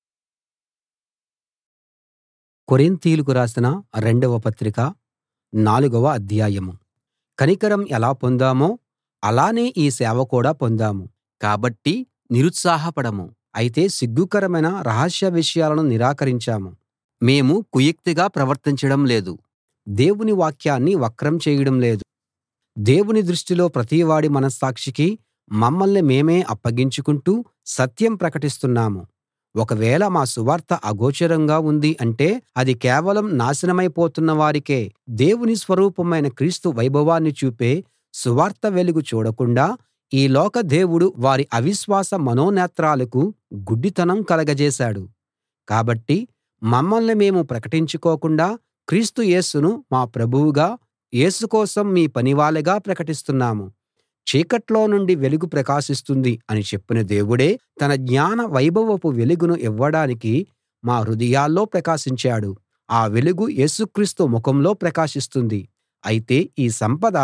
కొరింతీయులకు రాసిన రెండవ పత్రిక నాలుగవ అధ్యాయం. కనికరం ఎలా పొందామో అలానే ఈ సేవ కూడా పొందాము. కాబట్టి నిరుత్సాహపడము. అయితే సిగ్గుకరమైన రహస్య విషయాలను నిరాకరించాము. మేము కుయుక్తిగా ప్రవర్తించడం లేదు. దేవుని వాక్యాన్ని వక్రం చేయడం లేదు. దేవుని దృష్టిలో ప్రతివాడి మనస్సాక్షికి మమ్మల్ని మేమే అప్పగించుకుంటూ సత్యం ప్రకటిస్తున్నాము. ఒకవేళ మా సువార్త అగోచరంగా ఉంది అంటే అది కేవలం నాశనమైపోతున్న వారికే. దేవుని స్వరూపమైన క్రీస్తు వైభవాన్ని చూపే సువార్త వెలుగు చూడకుండా ఈ లోక దేవుడు వారి అవిశ్వాస మనోనేత్రాలకు గుడ్డితనం కలగజేశాడు. కాబట్టి మమ్మల్ని మేము ప్రకటించుకోకుండా క్రీస్తు యేసును మా ప్రభువుగా, యేసు కోసం మీ పనివాళ్ళగా ప్రకటిస్తున్నాము. చీకట్లో నుండి వెలుగు ప్రకాశిస్తుంది అని చెప్పిన దేవుడే తన జ్ఞాన వైభవపు వెలుగును ఇవ్వడానికి మా హృదయాల్లో ప్రకాశించాడు. ఆ వెలుగు యేసుక్రీస్తు ముఖంలో ప్రకాశిస్తుంది. అయితే ఈ సంపద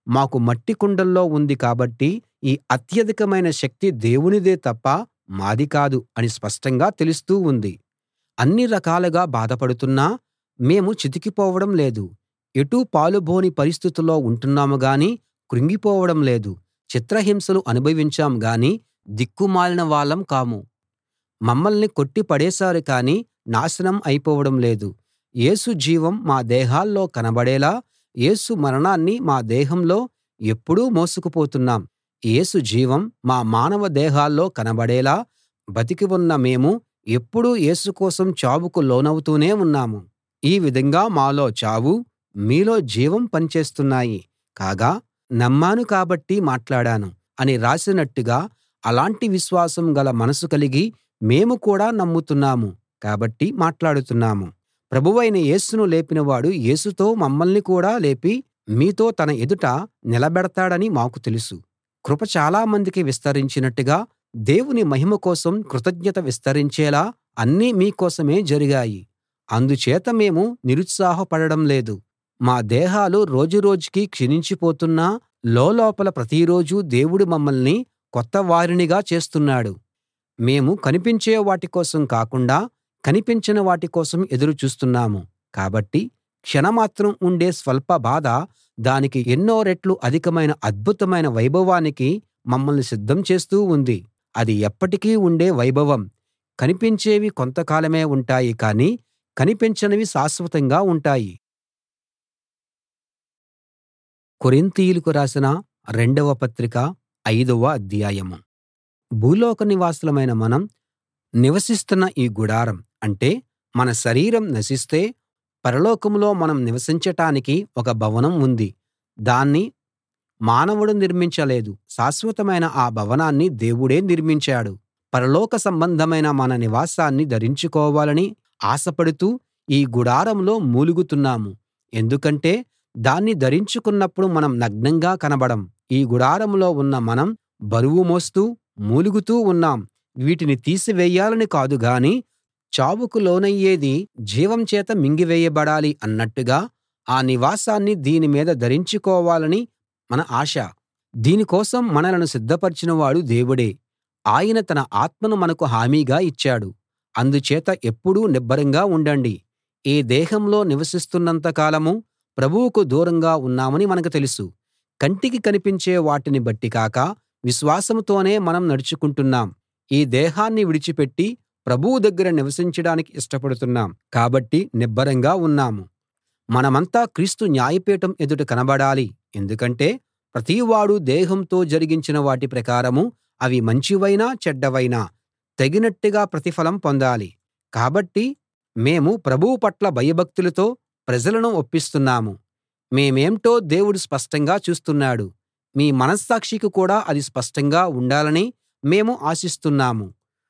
మాకు మట్టి కుండల్లో ఉంది కాబట్టి ఈ అత్యధికమైన శక్తి దేవునిదే తప్ప మాది కాదు అని స్పష్టంగా తెలుస్తూ ఉంది. అన్ని రకాలుగా బాధపడుతున్నా మేము చితికిపోవడం లేదు. ఎటూ పాలుబోని పరిస్థితుల్లో ఉంటున్నాము గాని కృంగిపోవడం లేదు. చిత్రహింసలు అనుభవించాం గాని దిక్కుమాలిన వాళ్ళం కాము. మమ్మల్ని కొట్టి పడేశారు కానీ నాశనం అయిపోవడం లేదు. యేసు జీవం మా దేహాల్లో కనబడేలా యేసు మరణాన్ని మా దేహంలో ఎప్పుడూ మోసుకుపోతున్నాం. యేసు జీవం మా మానవ దేహాల్లో కనబడేలా బతికి ఉన్న మేము ఎప్పుడూ యేసు కోసం చావుకు లోనవుతూనే ఉన్నాము. ఈ విధంగా మాలో చావు, మీలో జీవం పనిచేస్తున్నాయి. కాగా నమ్మాను కాబట్టి మాట్లాడాను అని రాసినట్టుగా అలాంటి విశ్వాసం గల మనసు కలిగి మేము కూడా నమ్ముతున్నాము కాబట్టి మాట్లాడుతున్నాము. ప్రభువైన యేసును లేపినవాడు యేసుతో మమ్మల్ని కూడా లేపి మీతో తన ఎదుట నిలబెడతాడని మాకు తెలుసు. కృప చాలా మందికి విస్తరించినట్టుగా దేవుని మహిమ కోసం కృతజ్ఞత విస్తరించేలా అన్నీ మీ కోసమే జరిగాయి. అందుచేత మేము నిరుత్సాహపడడం లేదు. మా దేహాలు రోజురోజుకీ క్షీణించిపోతున్నా లోలోపల ప్రతిరోజూ దేవుడు మమ్మల్ని కొత్త వారినిగా చేస్తున్నాడు. మేము కనిపించే వాటి కోసం కాకుండా కనిపించని వాటి కోసం ఎదురు చూస్తున్నాము. కాబట్టి క్షణమాత్రం ఉండే స్వల్ప బాధ దానికి ఎన్నో రెట్లు అధికమైన అద్భుతమైన వైభవానికి మమ్మల్ని సిద్ధం చేస్తూ ఉంది. అది ఎప్పటికీ ఉండే వైభవం. కనిపించేవి కొంతకాలమే ఉంటాయి కానీ కనిపించనివి శాశ్వతంగా ఉంటాయి. కొరింతీయులకు రాసిన రెండవ పత్రిక ఐదవ అధ్యాయం. భూలోక నివాసులమైన మనం నివసిస్తున్న ఈ గుడారం అంటే మన శరీరం నశిస్తే పరలోకంలో మనం నివసించటానికి ఒక భవనం ఉంది. దాన్ని మానవుడు నిర్మించలేదు. శాశ్వతమైన ఆ భవనాన్ని దేవుడే నిర్మించాడు. పరలోక సంబంధమైన మన నివాసాన్ని ధరించుకోవాలని ఆశపడుతూ ఈ గుడారంలో మూలుగుతున్నాము. ఎందుకంటే దాన్ని ధరించుకున్నప్పుడు మనం నగ్నంగా కనబడం. ఈ గుడారంలో ఉన్న మనం బరువు మోస్తూ మూలుగుతూ ఉన్నాం. వీటిని తీసివేయాలని కాదు గాని చావుకు లోనయ్యేది జీవం చేత మింగివేయబడాలి అన్నట్టుగా ఆ నివాసాన్ని దీని మీద ధరించుకోవాలని మన ఆశ. దీని కోసం మనలను సిద్ధపరచినవాడు దేవుడే. ఆయన తన ఆత్మను మనకు హామీగా ఇచ్చాడు. అందుచేత ఎప్పుడూ నిబ్బరంగా ఉండండి. ఈ దేహంలో నివసిస్తున్నంత కాలం ప్రభువుకు దూరంగా ఉన్నామని మనకు తెలుసు. కంటికి కనిపించే వాటిని బట్టి కాక విశ్వాసంతోనే మనం నడుచుకుంటున్నాం. ఈ దేహాన్ని విడిచిపెట్టి ప్రభువు దగ్గర నివసించడానికి ఇష్టపడుతున్నాం కాబట్టి నిబ్బరంగా ఉన్నాము. మనమంతా క్రీస్తు న్యాయపీఠం ఎదుట కనబడాలి. ఎందుకంటే ప్రతివాడూ దేహంతో జరిగించిన వాటి ప్రకారం అవి మంచివైనా చెడ్డవైనా తగినట్టుగా ప్రతిఫలం పొందాలి. కాబట్టి మేము ప్రభువు పట్ల భయభక్తులతో ప్రజలను ఒప్పిస్తున్నాము. మేమేంటో దేవుడు స్పష్టంగా చూస్తున్నాడు. మీ మనస్సాక్షికి కూడా అది స్పష్టంగా ఉండాలని మేము ఆశిస్తున్నాము.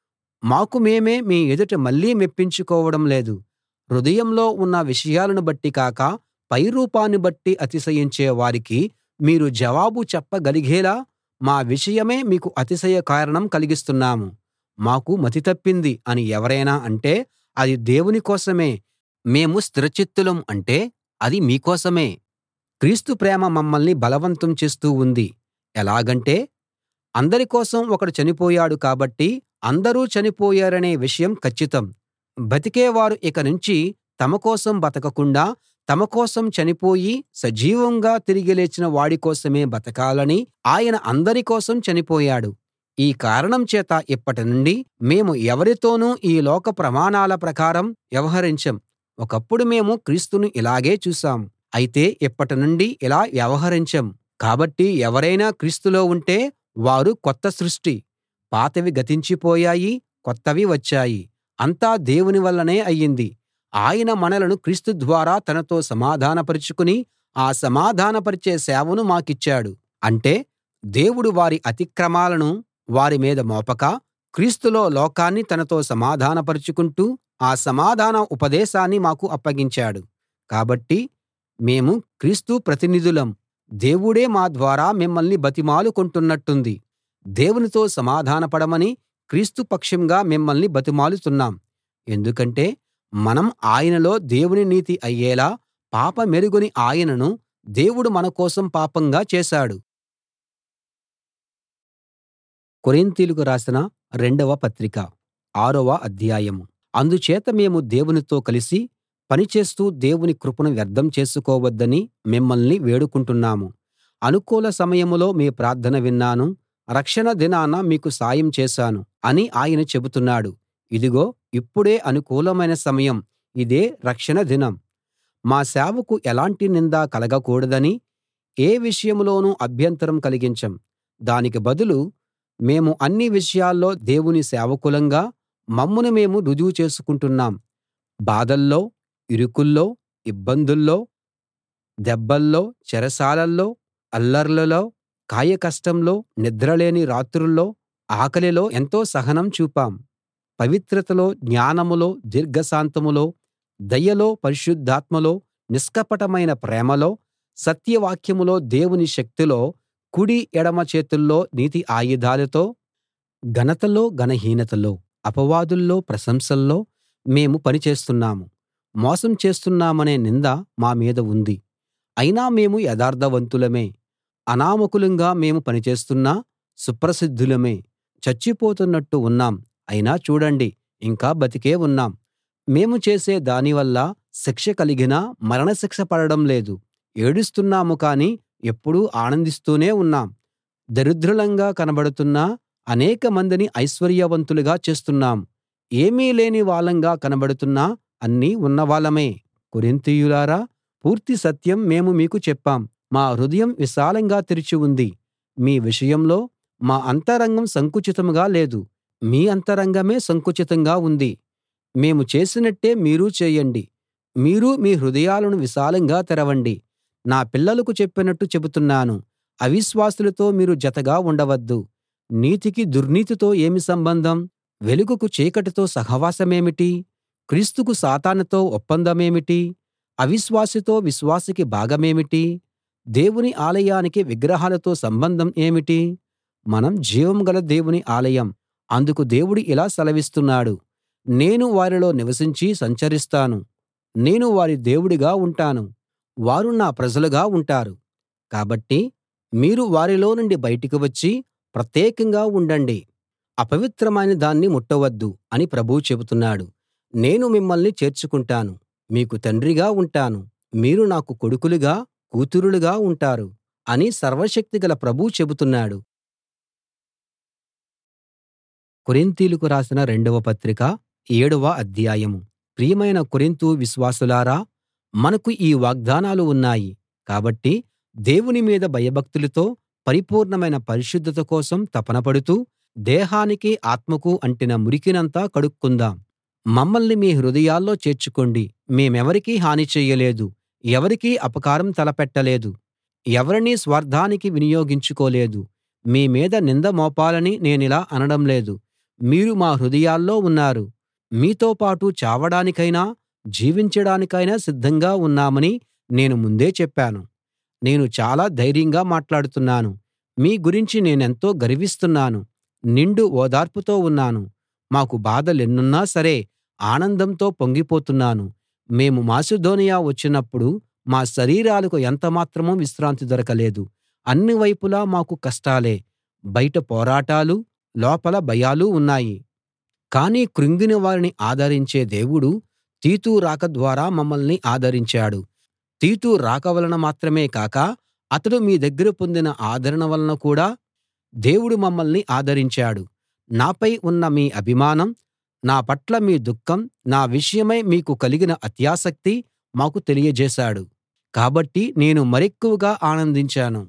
మాకు మేమే మీ ఎదుట మళ్ళీ మెప్పించుకోవడం లేదు. హృదయంలో ఉన్న విషయాలను బట్టి కాక పై రూపాన్ని బట్టి అతిశయించే వారికి మీరు జవాబు చెప్పగలిగేలా మా విషయమే మీకు అతిశయ కారణం కలిగిస్తున్నాము. మాకు మతి తప్పింది అని ఎవరైనా అంటే అది దేవుని కోసమే. మేము స్థిరచిత్తులం అంటే అది మీకోసమే. క్రీస్తు ప్రేమ మమ్మల్ని బలవంతం చేస్తూ ఉంది. ఎలాగంటే అందరి కోసం ఒకడు చనిపోయాడు కాబట్టి అందరూ చనిపోయారనే విషయం కచ్చితం. బతికేవారు ఇక నుంచి తమ కోసం బతకకుండా తమ కోసం చనిపోయి సజీవంగా తిరిగి లేచిన వాడి కోసమే బతకాలని ఆయన అందరి కోసం చనిపోయాడు. ఈ కారణం చేత ఇప్పటి నుండి మేము ఎవరితోనూ ఈ లోక ప్రమాణాల ప్రకారం వ్యవహరించం. ఒకప్పుడు మేము క్రీస్తును ఇలాగే చూశాం. అయితే ఇప్పటి నుండి ఇలా వ్యవహరించం. కాబట్టి ఎవరైనా క్రీస్తులో ఉంటే వారు కొత్త సృష్టి. పాతవి గతించిపోయాయి, కొత్తవి వచ్చాయి. అంతా దేవుని వల్లనే అయ్యింది. ఆయన మనలను క్రీస్తు ద్వారా తనతో సమాధానపరచుకుని ఆ సమాధానపరిచే సేవను మాకిచ్చాడు. అంటే దేవుడు వారి అతిక్రమాలను వారి మీద మోపక క్రీస్తులో లోకాన్ని తనతో సమాధానపరచుకుంటూ ఆ సమాధాన ఉపదేశాన్ని మాకు అప్పగించాడు. కాబట్టి మేము క్రీస్తు ప్రతినిధులం. దేవుడే మా ద్వారా మిమ్మల్ని బతిమాలుకొంటున్నట్టుంది. దేవునితో సమాధానపడమని క్రీస్తు పక్షంగా మిమ్మల్ని బతిమాలుతున్నాం. ఎందుకంటే మనం ఆయనలో దేవుని నీతి అయ్యేలా పాపమెరుగని ఆయనను దేవుడు మన కోసం పాపంగా చేశాడు. కొరింతీయులకు రాసిన రెండవ పత్రిక ఆరవ అధ్యాయం. అందుచేత మేము దేవునితో కలిసి పని చేస్తూ దేవుని కృపను వ్యర్థం చేసుకోవద్దని మిమ్మల్ని వేడుకుంటున్నాము. అనుకూల సమయంలో మీ ప్రార్థన విన్నాను, రక్షణ దినాన మీకు సాయం చేశాను అని ఆయన చెబుతున్నాడు. ఇదిగో ఇప్పుడే అనుకూలమైన సమయం, ఇదే రక్షణ దినం. మా సేవకు ఎలాంటి నింద కలగకూడదని ఏ విషయంలోనూ అభ్యంతరం కలిగించం. దానికి బదులు మేము అన్ని విషయాల్లో దేవుని సేవకులంగా మమ్మును మేము రుజువు చేసుకుంటున్నాం. బాధల్లో, ఇరుకుల్లో, ఇబ్బందుల్లో, దెబ్బల్లో, చెరసాలల్లో, అల్లర్లలో, కాయకష్టంలో, నిద్రలేని రాత్రుల్లో, ఆకలిలో ఎంతో సహనం చూపాం. పవిత్రతలో, జ్ఞానంలో, దీర్ఘశాంతంలో, దయలో, పరిశుద్ధాత్మలో, నిష్కపటమైన ప్రేమలో, సత్యవాక్యంలో, దేవుని శక్తిలో, కుడి ఎడమ చేతుల్లో నీతి ఆయుధాలతో, ఘనతలో ఘనహీనతలో, అపవాదుల్లో ప్రశంసల్లో మేము పని చేస్తున్నాము. మోసం చేస్తున్నామనే నింద మా మీద ఉంది. అయినా మేము యథార్థవంతులమే. అనామకులంగా మేము పనిచేస్తున్నా సుప్రసిద్ధులమే. చచ్చిపోతున్నట్టు ఉన్నాం, అయినా చూడండి ఇంకా బతికే ఉన్నాం. మేము చేసే దానివల్ల శిక్ష కలిగినా మరణశిక్ష పడడం లేదు. ఏడుస్తున్నాము కానీ ఎప్పుడూ ఆనందిస్తూనే ఉన్నాం. దరిద్రులంగా కనబడుతున్నా అనేక మందిని ఐశ్వర్యవంతులుగా చేస్తున్నాం. ఏమీ లేని వాళ్ళంగా కనబడుతున్నా అన్నీ ఉన్నవాళ్ళమే. కొరింతీయులారా, పూర్తి సత్యం మేము మీకు చెప్పాం. మా హృదయం విశాలంగా తెరిచి ఉంది. మీ విషయంలో మా అంతరంగం సంకుచితంగా లేదు, మీ అంతరంగమే సంకుచితంగా ఉంది. మేము చేసినట్టే మీరూ చేయండి. మీరు మీ హృదయాలను విశాలంగా తెరవండి. నా పిల్లలకు చెప్పినట్టు చెబుతున్నాను, అవిశ్వాసులతో మీరు జతగా ఉండవద్దు. నీతికి దుర్నీతితో ఏమి సంబంధం? వెలుగుకు చీకటితో సహవాసమేమిటి? క్రీస్తుకు సాతానుతో ఒప్పందమేమిటి? అవిశ్వాసితో విశ్వాసికి భాగమేమిటి? దేవుని ఆలయానికి విగ్రహాలతో సంబంధం ఏమిటి? మనం జీవం గల దేవుని ఆలయం. అందుకు దేవుడు ఇలా సెలవిస్తున్నాడు, నేను వారిలో నివసించి సంచరిస్తాను. నేను వారి దేవుడిగా ఉంటాను, వారు నా ప్రజలుగా ఉంటారు. కాబట్టి మీరు వారిలో నుండి బయటికి వచ్చి ప్రత్యేకంగా ఉండండి. అపవిత్రమైన దాన్ని ముట్టవద్దు అని ప్రభువు చెబుతున్నాడు. నేను మిమ్మల్ని చేర్చుకుంటాను, మీకు తండ్రిగా ఉంటాను, మీరు నాకు కొడుకులుగా కూతురులుగా ఉంటారు అని సర్వశక్తిగల ప్రభువు చెబుతున్నాడు. కొరింతీయులకు రాసిన రెండవ పత్రిక ఏడవ అధ్యాయం. ప్రియమైన కొరింతు విశ్వాసులారా, మనకు ఈ వాగ్దానాలు ఉన్నాయి. కాబట్టి దేవుని మీద భయభక్తులతో పరిపూర్ణమైన పరిశుద్ధత కోసం తపనపడుతూ దేహానికి ఆత్మకు అంటిన మురికినంతా కడుక్కుందాం. మమ్మల్ని మీ హృదయాల్లో చేర్చుకోండి. మేమెవరికీ హాని చేయలేదు, ఎవరికీ అపకారం తలపెట్టలేదు, ఎవరినీ స్వార్థానికి వినియోగించుకోలేదు. మీ మీద నింద మోపాలని నేనిలా అనడం లేదు. మీరు మా హృదయాల్లో ఉన్నారు. మీతో పాటు చావడానికైనా జీవించడానికైనా సిద్ధంగా ఉన్నామని నేను ముందే చెప్పాను. నేను చాలా ధైర్యంగా మాట్లాడుతున్నాను. మీ గురించి నేనెంతో గర్విస్తున్నాను. నిండు ఓదార్పుతో ఉన్నాను. మాకు బాధలెన్నున్నా సరే ఆనందంతో పొంగిపోతున్నాను. మేము మాసిదోనియ వచ్చినప్పుడు మా శరీరాలకు ఎంతమాత్రం విశ్రాంతి దొరకలేదు. అన్ని వైపులా మాకు కష్టాలే. బయట పోరాటాలూ, లోపల భయాలూ ఉన్నాయి. కానీ కృంగిన వారిని ఆదరించే దేవుడు తీతు రాక ద్వారా మమ్మల్ని ఆదరించాడు. తీతు రాక వలన మాత్రమే కాక అతడు మీ దగ్గర పొందిన ఆదరణ వలన కూడా దేవుడు మమ్మల్ని ఆదరించాడు. నాపై ఉన్న మీ అభిమానం, నా పట్ల మీ దుఃఖం, నా విషయమై మీకు కలిగిన అత్యాసక్తి మాకు తెలియజేశాడు. కాబట్టి నేను మరెక్కువగా ఆనందించాను.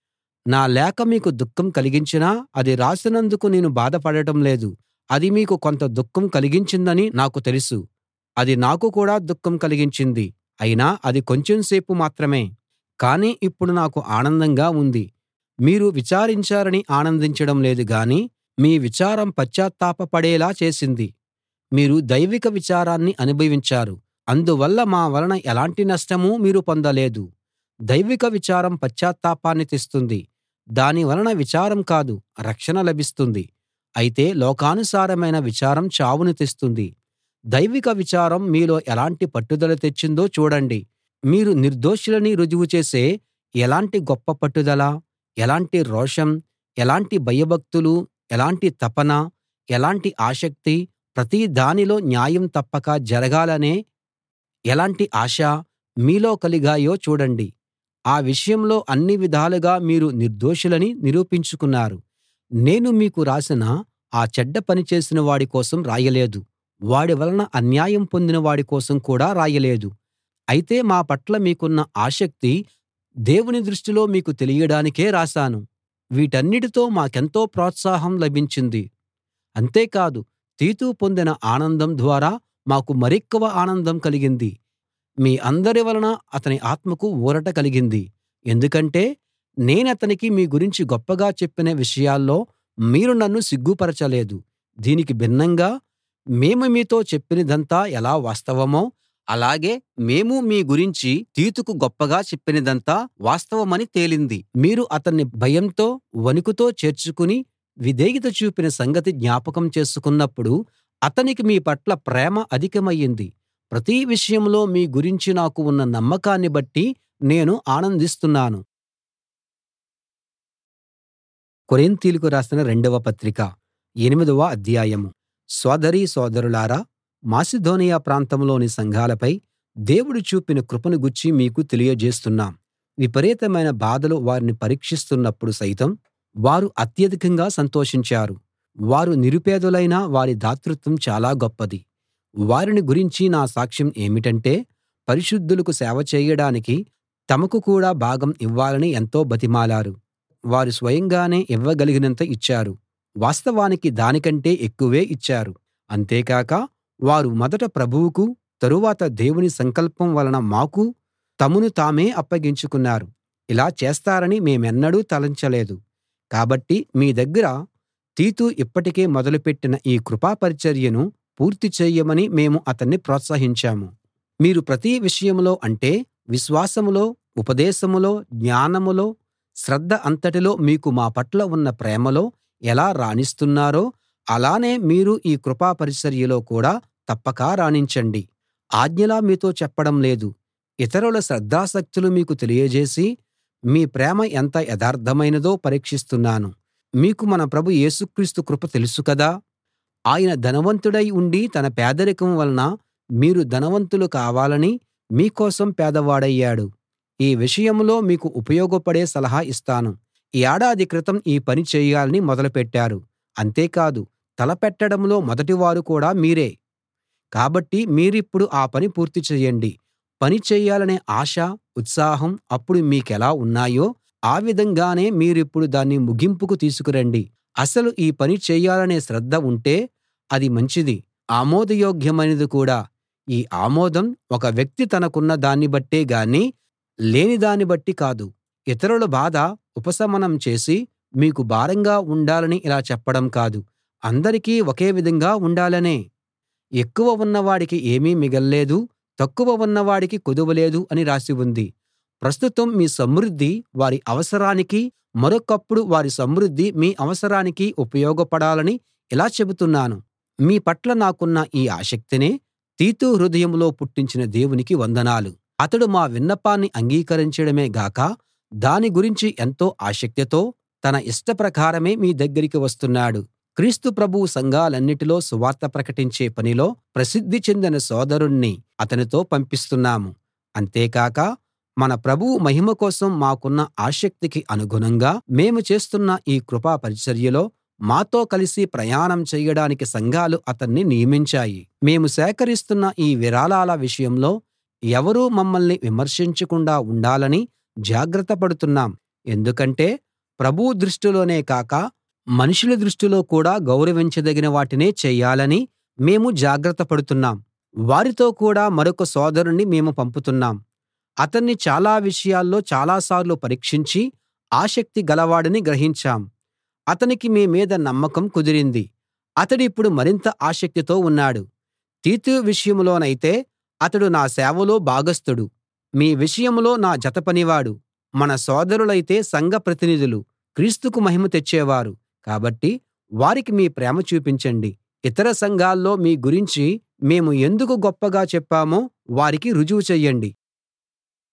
నా లేఖ మీకు దుఃఖం కలిగించినా అది రాసినందుకు నేను బాధపడటం లేదు. అది మీకు కొంత దుఃఖం కలిగించిందని నాకు తెలుసు. అది నాకు కూడా దుఃఖం కలిగించింది. అయినా అది కొంచెం సేపు మాత్రమే. కానీ ఇప్పుడు నాకు ఆనందంగా ఉంది. మీరు విచారించారని ఆనందించడం లేదు గానీ మీ విచారం పశ్చాత్తాపపడేలా చేసింది. మీరు దైవిక విచారాన్ని అనుభవించారు. అందువల్ల మా వలన ఎలాంటి నష్టమూ మీరు పొందలేదు. దైవిక విచారం పశ్చాత్తాపాన్ని తెస్తుంది. దాని వలన విచారం కాదు, రక్షణ లభిస్తుంది. అయితే లోకానుసారమైన విచారం చావును తెస్తుంది. దైవిక విచారం మీలో ఎలాంటి పట్టుదల తెచ్చిందో చూడండి. మీరు నిర్దోషులని రుజువు చేసే ఎలాంటి గొప్ప పట్టుదల, ఎలాంటి రోషం, ఎలాంటి భయభక్తులు, ఎలాంటి తపన, ఎలాంటి ఆసక్తి, ప్రతి దానిలో న్యాయం తప్పక జరగాలనే ఎలాంటి ఆశ మీలో కలిగాయో చూడండి. ఆ విషయంలో అన్ని విధాలుగా మీరు నిర్దోషులని నిరూపించుకున్నారు. నేను మీకు రాసిన ఆ చెడ్డ పని చేసిన వాడి కోసం రాయలేదు, వాడి వలన అన్యాయం పొందిన వాడి కోసం కూడా రాయలేదు. అయితే మా పట్ల మీకున్న ఆసక్తి దేవుని దృష్టిలో మీకు తెలియడానికే రాశాను. వీటన్నిటితో మాకెంతో ప్రోత్సాహం లభించింది. అంతేకాదు, తీతు పొందిన ఆనందం ద్వారా మాకు మరెక్కువ ఆనందం కలిగింది. మీ అందరి వలన అతని ఆత్మకు ఊరట కలిగింది. ఎందుకంటే నేనతనికి మీ గురించి గొప్పగా చెప్పిన విషయాల్లో మీరు నన్ను సిగ్గుపరచలేదు. దీనికి భిన్నంగా మేము మీతో చెప్పినదంతా ఎలా వాస్తవమో, అలాగే మేము మీ గురించి తీతుకు గొప్పగా చెప్పినదంతా వాస్తవమని తేలింది. మీరు అతన్ని భయంతో, వణుకుతో చేర్చుకుని విధేయత చూపిన సంగతి జ్ఞాపకం చేసుకున్నప్పుడు అతనికి మీ పట్ల ప్రేమ అధికమయింది. ప్రతి విషయంలో మీ గురించి నాకు ఉన్న నమ్మకాన్ని బట్టి నేను ఆనందిస్తున్నాను. కొరింతీయులకు రాసిన రెండవ పత్రిక ఎనిమిదవ అధ్యాయం. సోదరీ సోదరులారా, మాసిదోనియ ప్రాంతంలోని సంఘాలపై దేవుడు చూపిన కృపను గూర్చి మీకు తెలియజేస్తున్నాం. విపరీతమైన బాధలు వారిని పరీక్షిస్తున్నప్పుడు సైతం వారు అత్యధికంగా సంతోషించారు. వారు నిరుపేదలైనా వారి దాతృత్వం చాలా గొప్పది. వారిని గురించి నా సాక్ష్యం ఏమిటంటే, పరిశుద్ధులకు సేవ చేయడానికి తమకు కూడా భాగం ఇవ్వాలని ఎంతో బతిమాలారు. వారు స్వయంగానే ఇవ్వగలిగినంత ఇచ్చారు. వాస్తవానికి దానికంటే ఎక్కువే ఇచ్చారు. అంతేకాక వారు మొదట ప్రభువుకు, తరువాత దేవుని సంకల్పం వలన మాకు తమను తామే అప్పగించుకున్నారు. ఇలా చేస్తారని మేమెన్నడూ తలంచలేదు. కాబట్టి మీ దగ్గర తీతు ఇప్పటికే మొదలుపెట్టిన ఈ కృపా పరిచర్యను పూర్తి చేయమని మేము అతన్ని ప్రోత్సహించాము. మీరు ప్రతి విషయంలో అంటే విశ్వాసంలో, ఉపదేశంలో, జ్ఞానంలో, శ్రద్ధ అంతటిలో మీకు మా పట్ల ఉన్న ప్రేమలో ఎలా రాణిస్తున్నారో అలానే మీరు ఈ కృపా పరిచర్యలో కూడా తప్పక రాణించండి. ఆజ్ఞలా మీతో చెప్పడం లేదు, ఇతరుల శ్రద్ధాసక్తులు మీకు తెలియజేసి మీ ప్రేమ ఎంత యథార్థమైనదో పరీక్షిస్తున్నాను. మీకు మన ప్రభు యేసు క్రీస్తు కృప తెలుసు కదా. ఆయన ధనవంతుడై ఉండి తన పేదరికం వలన మీరు ధనవంతులు కావాలని మీ కోసం పేదవాడయ్యాడు. ఈ విషయంలో మీకు ఉపయోగపడే సలహా ఇస్తాను. ఏడాది క్రితం ఈ పని చేయాలని మొదలుపెట్టారు. అంతేకాదు, తలపెట్టడంలో మొదటివారు కూడా మీరే. కాబట్టి మీరిప్పుడు ఆ పని పూర్తి చేయండి. పని చేయాలనే ఆశ, ఉత్సాహం అప్పుడు మీకెలా ఉన్నాయో ఆ విధంగానే మీరిప్పుడు దాన్ని ముగింపుకు తీసుకురండి. అసలు ఈ పని చేయాలనే శ్రద్ధ ఉంటే అది మంచిది, ఆమోదయోగ్యమైనది కూడా. ఈ ఆమోదం ఒక వ్యక్తి తనకున్న దాన్ని బట్టే గానీ లేని దాన్ని బట్టి కాదు. ఇతరుల బాధ ఉపశమనం చేసి మీకు భారంగా ఉండాలని ఇలా చెప్పడం కాదు, అందరికీ ఒకే విధంగా ఉండాలనే. ఎక్కువ ఉన్నవాడికి ఏమీ మిగల్లేదు, తక్కువ ఉన్నవాడికి కొదువ లేదు అని రాసి ఉంది. ప్రస్తుతం మీ సమృద్ధి వారి అవసరానికీ, మరొకప్పుడు వారి సమృద్ధి మీ అవసరానికీ ఉపయోగపడాలని ఇలా చెబుతున్నాను. మీ పట్ల నాకున్న ఈ ఆసక్తినే తీతు హృదయంలో పుట్టించిన దేవునికి వందనాలు. అతడు మా విన్నపాన్ని అంగీకరించడమే గాక దాని గురించి ఎంతో ఆసక్తితో తన ఇష్టప్రకారమే మీ దగ్గరికి వస్తున్నాడు. క్రీస్తు ప్రభువు సంఘాలన్నిటిలో సువార్త ప్రకటించే పనిలో ప్రసిద్ధి చెందిన సోదరుణ్ణి అతనితో పంపిస్తున్నాము. అంతేకాక మన ప్రభువు మహిమ కోసం మాకున్న ఆసక్తికి అనుగుణంగా మేము చేస్తున్న ఈ కృపా పరిచర్యలో మాతో కలిసి ప్రయాణం చేయడానికి సంఘాలు అతన్ని నియమించాయి. మేము సేకరిస్తున్న ఈ విరాళాల విషయంలో ఎవరూ మమ్మల్ని విమర్శించకుండా ఉండాలని జాగ్రత్త పడుతున్నాం. ఎందుకంటే ప్రభువు దృష్టిలోనే కాక మనుషుల దృష్టిలో కూడా గౌరవించదగిన వాటినే చేయాలని మేము జాగ్రత్త పడుతున్నాం. వారితో కూడా మరొక సోదరుణ్ణి మేము పంపుతున్నాం. అతన్ని చాలా విషయాల్లో చాలాసార్లు పరీక్షించి ఆసక్తి గలవాడని గ్రహించాం. అతనికి మీ మీద నమ్మకం కుదిరింది. అతడిప్పుడు మరింత ఆసక్తితో ఉన్నాడు. తీతు విషయంలోనైతే అతడు నా సేవలో భాగస్థుడు, మీ విషయంలో నా జతపనివాడు. మన సోదరులైతే సంఘ ప్రతినిధులు, క్రీస్తుకు మహిమ తెచ్చేవారు. కాబట్టి వారికి మీ ప్రేమ చూపించండి. ఇతర సంఘాల్లో మీ గురించి మేము ఎందుకు గొప్పగా చెప్పామో వారికి రుజువు చెయ్యండి.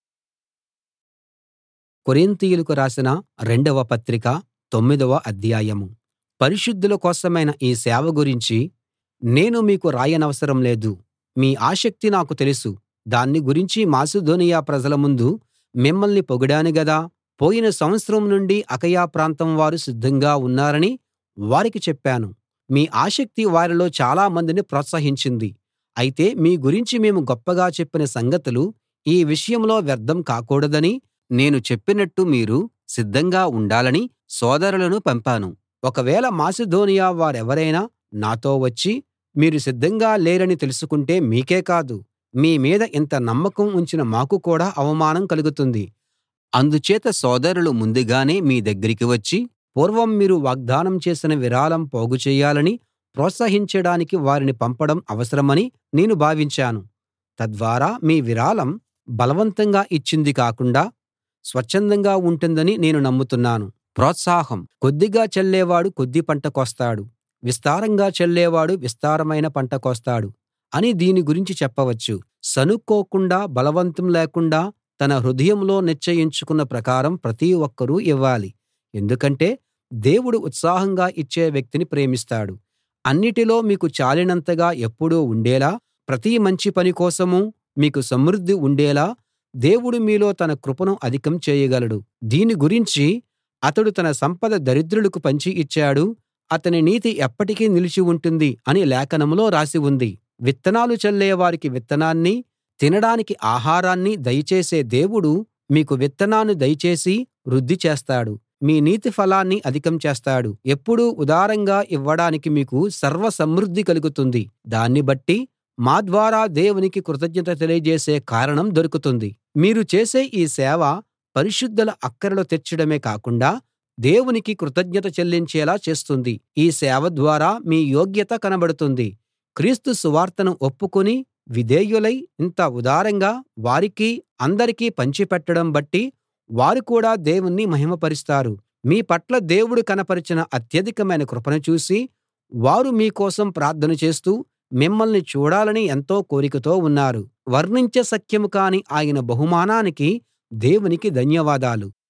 కొరింతీయులకు రాసిన రెండవ పత్రిక తొమ్మిదవ అధ్యాయం. పరిశుద్ధుల కోసమైన ఈ సేవ గురించి నేను మీకు రాయనవసరం లేదు. మీ ఆసక్తి నాకు తెలుసు. దాన్ని గురించి మాసిదోనియ ప్రజల ముందు మిమ్మల్ని పొగిడాను గదా. పోయిన సంవత్సరం నుండి అకయ ప్రాంతం వారు సిద్ధంగా ఉన్నారని వారికి చెప్పాను. మీ ఆసక్తి వారిలో చాలా మందిని ప్రోత్సహించింది. అయితే మీ గురించి మేము గొప్పగా చెప్పిన సంగతులు ఈ విషయంలో వ్యర్థం కాకూడదని నేను చెప్పినట్టు మీరు సిద్ధంగా ఉండాలని సోదరులను పంపాను. ఒకవేళ మాసిదోనియ వారెవరైనా నాతో వచ్చి మీరు సిద్ధంగా లేరని తెలుసుకుంటే మీకే కాదు, మీ మీద ఇంత నమ్మకం ఉంచిన మాకు కూడా అవమానం కలుగుతుంది. అందుచేత సోదరులు ముందుగానే మీ దగ్గరికి వచ్చి పూర్వం మీరు వాగ్దానం చేసిన విరాళం పోగు చెయ్యాలని ప్రోత్సహించడానికి వారిని పంపడం అవసరమని నేను భావించాను. తద్వారా మీ విరాళం బలవంతంగా ఇచ్చింది కాకుండా స్వచ్ఛందంగా ఉంటుందని నేను నమ్ముతున్నాను. ప్రోత్సాహం కొద్దిగా చల్లేవాడు కొద్ది పంట కోస్తాడు, విస్తారంగా చల్లేవాడు విస్తారమైన పంట కోస్తాడు అని దీని గురించి చెప్పవచ్చు. సణుక్కోకుండా బలవంతం లేకుండా తన హృదయంలో నిశ్చయించుకున్న ప్రకారం ప్రతి ఒక్కరూ ఇవ్వాలి. ఎందుకంటే దేవుడు ఉత్సాహంగా ఇచ్చే వ్యక్తిని ప్రేమిస్తాడు. అన్నిటిలో మీకు చాలినంతగా ఎప్పుడూ ఉండేలా, ప్రతి మంచి పని కోసమూ మీకు సమృద్ధి ఉండేలా దేవుడు మీలో తన కృపను అధికం చేయగలడు. దీని గురించి అతడు తన సంపద దరిద్రులకు పంచి ఇచ్చాడు, అతని నీతి ఎప్పటికీ నిలిచి ఉంటుంది అని లేఖనంలో రాసి ఉంది. విత్తనాలు చల్లే వారికి విత్తనాన్ని, తినడానికి ఆహారాన్ని దయచేసే దేవుడు మీకు విత్తనాన్ని దయచేసి వృద్ధి చేస్తాడు, మీ నీతి ఫలాన్ని అధికం చేస్తాడు. ఎప్పుడూ ఉదారంగా ఇవ్వడానికి మీకు సర్వ సమృద్ధి కలుగుతుంది. దాన్ని బట్టి మా ద్వారా దేవునికి కృతజ్ఞత తెలియజేసే కారణం దొరుకుతుంది. మీరు చేసే ఈ సేవ పరిశుద్ధుల అక్కరలు తీర్చడమే కాకుండా దేవునికి కృతజ్ఞత చెల్లించేలా చేస్తుంది. ఈ సేవ ద్వారా మీ యోగ్యత కనబడుతుంది. క్రీస్తు సువార్తను ఒప్పుకుని విధేయులై ఇంత ఉదారంగా వారికీ అందరికీ పంచిపెట్టడం బట్టి వారు కూడా దేవుణ్ణి మహిమపరుస్తారు. మీ పట్ల దేవుడు కనపరిచిన అత్యధికమైన కృపను చూసి వారు మీ కోసం ప్రార్థన చేస్తూ మిమ్మల్ని చూడాలని ఎంతో కోరికతో ఉన్నారు. వర్ణించ శక్యం కాని ఆయన బహుమానానికి దేవునికి ధన్యవాదాలు.